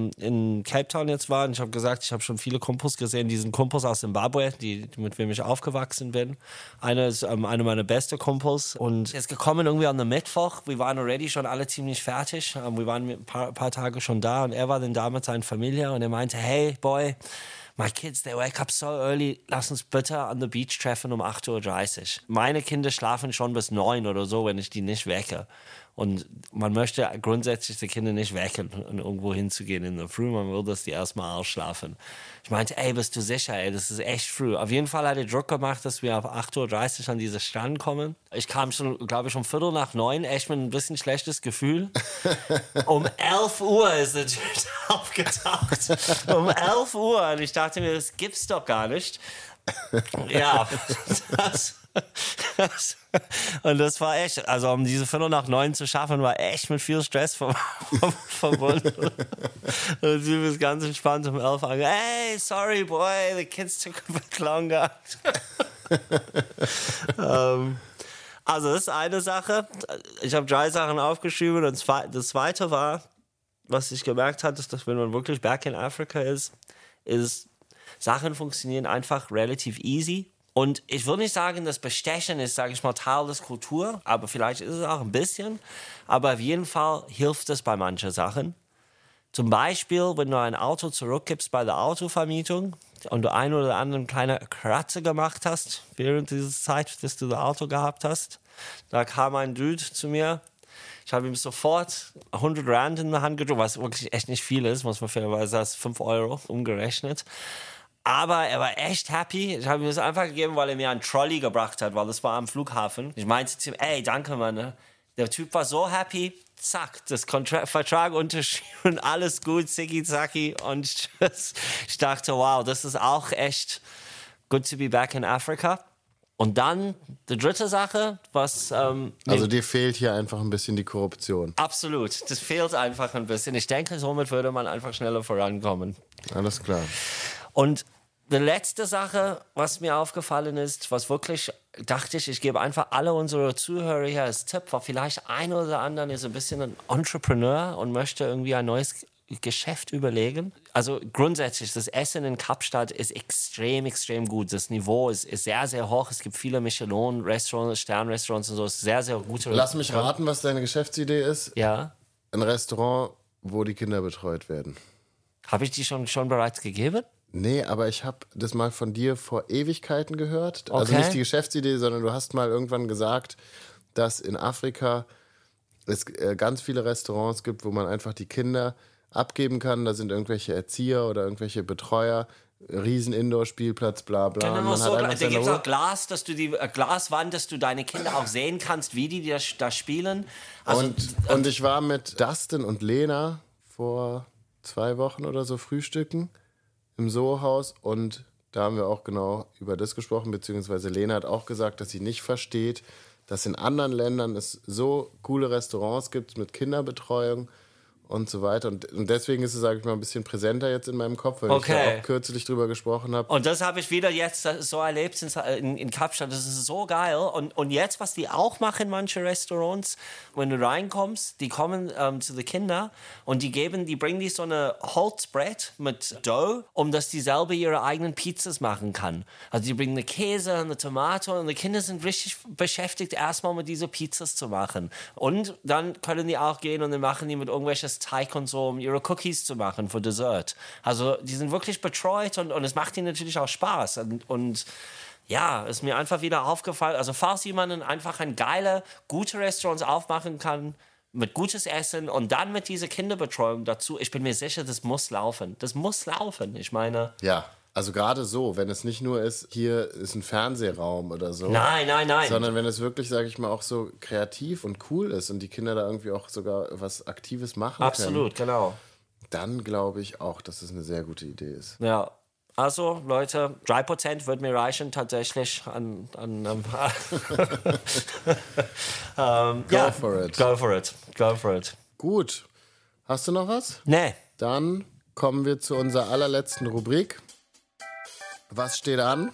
in Cape Town jetzt war. Und ich habe gesagt, ich habe schon viele Kumpels gesehen, die sind Kumpels aus Zimbabwe, mit wem ich aufgewachsen bin. Einer ist eine meiner besten Kumpels und er ist gekommen irgendwie an einem Mittwoch. Wir waren already schon alle ziemlich fertig. Wir waren ein paar Tage schon da und er war dann da mit seiner Familie und er meinte, hey boy, my kids, they wake up so early. Lass uns bitte an der Beach treffen um 8:30 Uhr. Meine Kinder schlafen schon bis 9 oder so, wenn ich die nicht wecke. Und man möchte grundsätzlich die Kinder nicht wecken, um irgendwo hinzugehen in der Früh. Man will, dass die erstmal ausschlafen. Ich meinte, ey, bist du sicher? Ey, das ist echt früh. Auf jeden Fall hat er Druck gemacht, dass wir auf 8:30 Uhr an diesen Strand kommen. Ich kam schon, glaube ich, um 8:45, echt mit ein bisschen schlechtes Gefühl. Um 11 Uhr ist der Typ aufgetaucht. Um 11 Uhr. Und ich dachte mir, das gibt's doch gar nicht. Ja, und das war echt, also um diese 8:45 zu schaffen, war echt mit viel Stress verbunden. Und sie ist ganz entspannt um 11 Uhr angefangen, hey, sorry boy, the kids took a bit longer. Also das ist eine Sache. Ich habe 3 Sachen aufgeschrieben und das zweite war, was ich gemerkt habe, ist, dass wenn man wirklich back in Africa ist Sachen funktionieren einfach relativ easy. Und ich würde nicht sagen, das Bestechen ist, sage ich mal, Teil des Kultur, aber vielleicht ist es auch ein bisschen. Aber auf jeden Fall hilft es bei manchen Sachen. Zum Beispiel, wenn du ein Auto zurückgibst bei der Autovermietung und du ein oder anderen kleine Kratzer gemacht hast während dieser Zeit, dass du das Auto gehabt hast. Da kam ein Dude zu mir. Ich habe ihm sofort 100 Rand in die Hand gedrückt, was wirklich echt nicht viel ist, muss man fairerweise sagen, 5 Euro umgerechnet. Aber er war echt happy. Ich habe ihm das einfach gegeben, weil er mir einen Trolley gebracht hat, weil das war am Flughafen. Ich meinte zu ihm, ey, danke, Mann. Der Typ war so happy. Zack, das Vertrag unterschrieben, alles gut, zicki-zacki. Und ich dachte, wow, das ist auch echt good to be back in Africa. Und dann die dritte Sache, was... also dir fehlt hier einfach ein bisschen die Korruption. Absolut, das fehlt einfach ein bisschen. Ich denke, somit würde man einfach schneller vorankommen. Alles klar. Und die letzte Sache, was mir aufgefallen ist, was wirklich, dachte ich gebe einfach alle unsere Zuhörer hier als Tipp, weil vielleicht ein oder andere ist ein bisschen ein Entrepreneur und möchte irgendwie ein neues Geschäft überlegen. Also grundsätzlich, das Essen in Kapstadt ist extrem, extrem gut. Das Niveau ist sehr, sehr hoch. Es gibt viele Michelin-Restaurants, Sternrestaurants und so. Es ist sehr, sehr gute. Lass mich raten, was deine Geschäftsidee ist. Ja. Ein Restaurant, wo die Kinder betreut werden. Habe ich die schon bereits gegeben? Nee, aber ich habe das mal von dir vor Ewigkeiten gehört. Okay. Also nicht die Geschäftsidee, sondern du hast mal irgendwann gesagt, dass in Afrika es ganz viele Restaurants gibt, wo man einfach die Kinder abgeben kann. Da sind irgendwelche Erzieher oder irgendwelche Betreuer, riesen Indoor-Spielplatz, bla bla. Genau, man so, hat da einfach gibt es seine auch Glas, dass du die Glaswand, dass du deine Kinder auch sehen kannst, wie die da spielen. Also, und ich war mit Dustin und Lena vor 2 Wochen oder so frühstücken im Soho-Haus und da haben wir auch genau über das gesprochen, beziehungsweise Lena hat auch gesagt, dass sie nicht versteht, dass in anderen Ländern es so coole Restaurants gibt mit Kinderbetreuung und so weiter. Und deswegen ist es, sage ich mal, ein bisschen präsenter jetzt in meinem Kopf, weil ich da auch kürzlich drüber gesprochen habe. Und das habe ich wieder jetzt so erlebt in Kapstadt. Das ist so geil. Und jetzt, was die auch machen, manche Restaurants, wenn du reinkommst, die kommen zu den Kindern und die bringen die so eine Holzbrett mit Dough, um dass die selber ihre eigenen Pizzas machen kann. Also die bringen eine Käse, eine Tomate und die Kinder sind richtig beschäftigt, erstmal mit diese Pizzas zu machen. Und dann können die auch gehen und dann machen die mit irgendwelchen Teig und so, um ihre Cookies zu machen für Dessert. Also die sind wirklich betreut und es macht ihnen natürlich auch Spaß. Und ja, ist mir einfach wieder aufgefallen, also falls jemand einfach ein geiler, gute Restaurants aufmachen kann, mit gutes Essen und dann mit dieser Kinderbetreuung dazu, ich bin mir sicher, das muss laufen. Das muss laufen, ich meine... Ja. Also gerade so, wenn es nicht nur ist, hier ist ein Fernsehraum oder so. Nein. Sondern wenn es wirklich, sage ich mal, auch so kreativ und cool ist und die Kinder da irgendwie auch sogar was Aktives machen Absolut, können. genau. Dann glaube ich auch, dass es eine sehr gute Idee ist. Ja. Also, Leute, 3% wird mir reichen tatsächlich an Go for it. Go for it. Gut. Hast du noch was? Nee. Dann kommen wir zu unserer allerletzten Rubrik. Was steht an?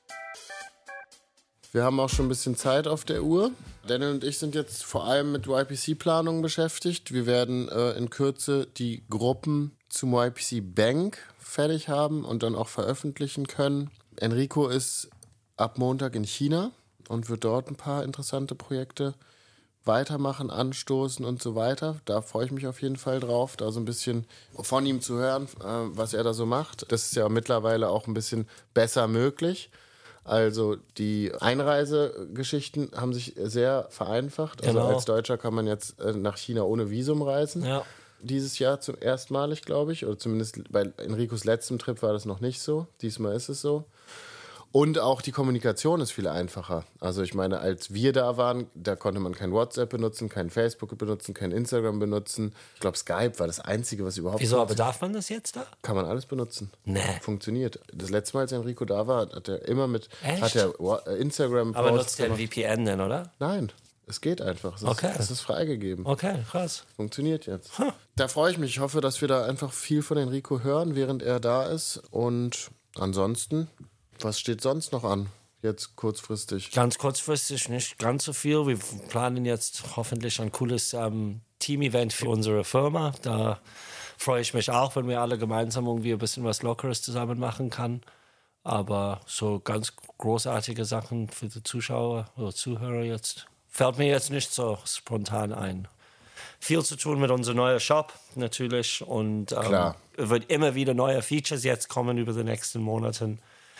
Wir haben auch schon ein bisschen Zeit auf der Uhr. Daniel und ich sind jetzt vor allem mit YPC-Planung beschäftigt. Wir werden in Kürze die Gruppen zum YPC Bank fertig haben und dann auch veröffentlichen können. Enrico ist ab Montag in China und wird dort ein paar interessante Projekte weitermachen, anstoßen und so weiter. Da freue ich mich auf jeden Fall drauf, da so ein bisschen von ihm zu hören, was er da so macht. Das ist ja mittlerweile auch ein bisschen besser möglich. Also die Einreisegeschichten haben sich sehr vereinfacht. Also als Deutscher kann man jetzt nach China ohne Visum reisen. Ja. Dieses Jahr zum erstmalig, glaube ich. Oder zumindest bei Enricos letztem Trip war das noch nicht so. Diesmal ist es so. Und auch die Kommunikation ist viel einfacher. Also ich meine, als wir da waren, da konnte man kein WhatsApp benutzen, kein Facebook benutzen, kein Instagram benutzen. Ich glaube, Skype war das Einzige, was überhaupt... Wieso, aber darf man das jetzt da? Kann man alles benutzen. Nee. Funktioniert. Das letzte Mal, als Enrico da war, hat er immer mit... Echt? Hat er Instagram... Aber nutzt der ein VPN denn, oder? Nein, es geht einfach. Es ist freigegeben. Okay, krass. Funktioniert jetzt. Da freue ich mich. Ich hoffe, dass wir da einfach viel von Enrico hören, während er da ist. Und ansonsten, was steht sonst noch an? Jetzt kurzfristig. Ganz kurzfristig, nicht ganz so viel. Wir planen jetzt hoffentlich ein cooles Team-Event für unsere Firma. Da freue ich mich auch, wenn wir alle gemeinsam irgendwie ein bisschen was Lockeres zusammen machen können. Aber so ganz großartige Sachen für die Zuschauer oder Zuhörer jetzt fällt mir jetzt nicht so spontan ein. Viel zu tun mit unserem neuen Shop natürlich und es wird immer wieder neue Features jetzt kommen über die nächsten Monate.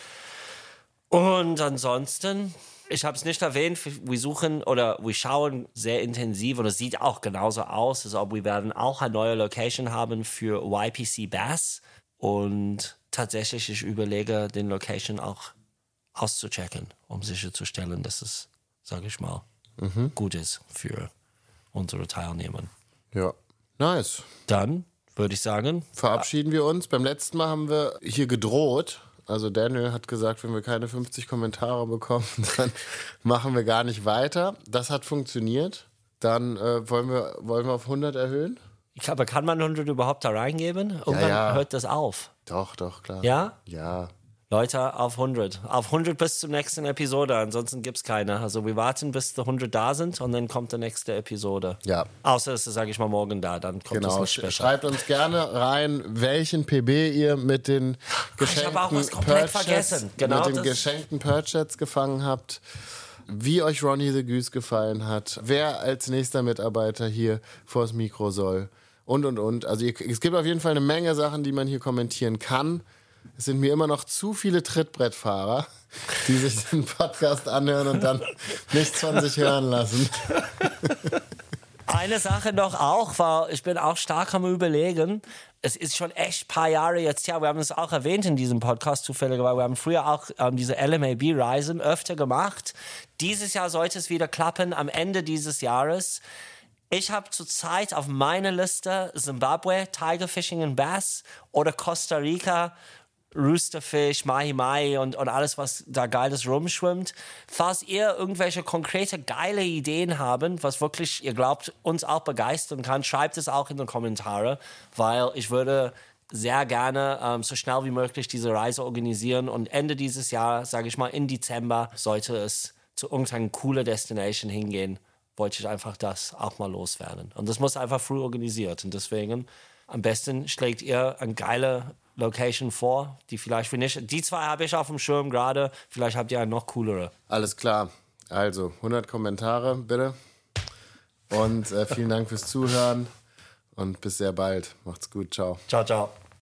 Und ansonsten, ich habe es nicht erwähnt, wir schauen sehr intensiv und es sieht auch genauso aus, als ob wir werden auch eine neue Location haben für YPC Bass und tatsächlich ich überlege, den Location auch auszuchecken, um sicherzustellen, dass es, sage ich mal, gut ist für unsere Teilnehmer. Ja, nice. Dann würde ich sagen, Verabschieden wir uns. Beim letzten Mal haben wir hier gedroht. Also Daniel hat gesagt, wenn wir keine 50 Kommentare bekommen, dann machen wir gar nicht weiter. Das hat funktioniert. Dann wollen wir auf 100 erhöhen. aber kann man 100 überhaupt da reingeben? Irgendwann hört das auf. Doch, klar. Ja? Ja. Leute, auf 100. Auf 100 bis zur nächsten Episode, ansonsten gibt es keine. Also wir warten, bis die 100 da sind und dann kommt die nächste Episode. Ja. Außer es ist, sage ich mal, morgen da, dann kommt es nicht später. Schreibt uns gerne rein, welchen PB ihr mit den geschenkten Ich habe auch was komplett vergessen. Genau mit den geschenkten Purchats gefangen habt, wie euch Ronnie the Goose gefallen hat, wer als nächster Mitarbeiter hier vors Mikro soll und. Also es gibt auf jeden Fall eine Menge Sachen, die man hier kommentieren kann. Es sind mir immer noch zu viele Trittbrettfahrer, die sich den Podcast anhören und dann nichts von sich hören lassen. Eine Sache noch auch, weil ich bin auch stark am Überlegen. Es ist schon echt ein paar Jahre jetzt her. Wir haben es auch erwähnt in diesem Podcast zufälligerweise. Wir haben früher auch diese LMAB-Reisen öfter gemacht. Dieses Jahr sollte es wieder klappen, am Ende dieses Jahres. Ich habe zurzeit auf meiner Liste Zimbabwe, Tiger Fishing and Bass oder Costa Rica, Roosterfish, Mahi-Mahi und alles, was da Geiles rumschwimmt. Falls ihr irgendwelche konkrete, geile Ideen habt, was wirklich, ihr glaubt, uns auch begeistern kann, schreibt es auch in die Kommentare, weil ich würde sehr gerne so schnell wie möglich diese Reise organisieren und Ende dieses Jahr, sage ich mal, im Dezember, sollte es zu irgendeiner coolen Destination hingehen, wollte ich einfach das auch mal loswerden. Und das muss einfach früh organisiert und deswegen am besten schlägt ihr eine geile Location vor, die vielleicht für nicht. Die zwei habe ich auf dem Schirm gerade. Vielleicht habt ihr eine noch coolere. Alles klar. Also 100 Kommentare bitte. Und vielen Dank fürs Zuhören und bis sehr bald. Macht's gut. Ciao. Ciao, ciao.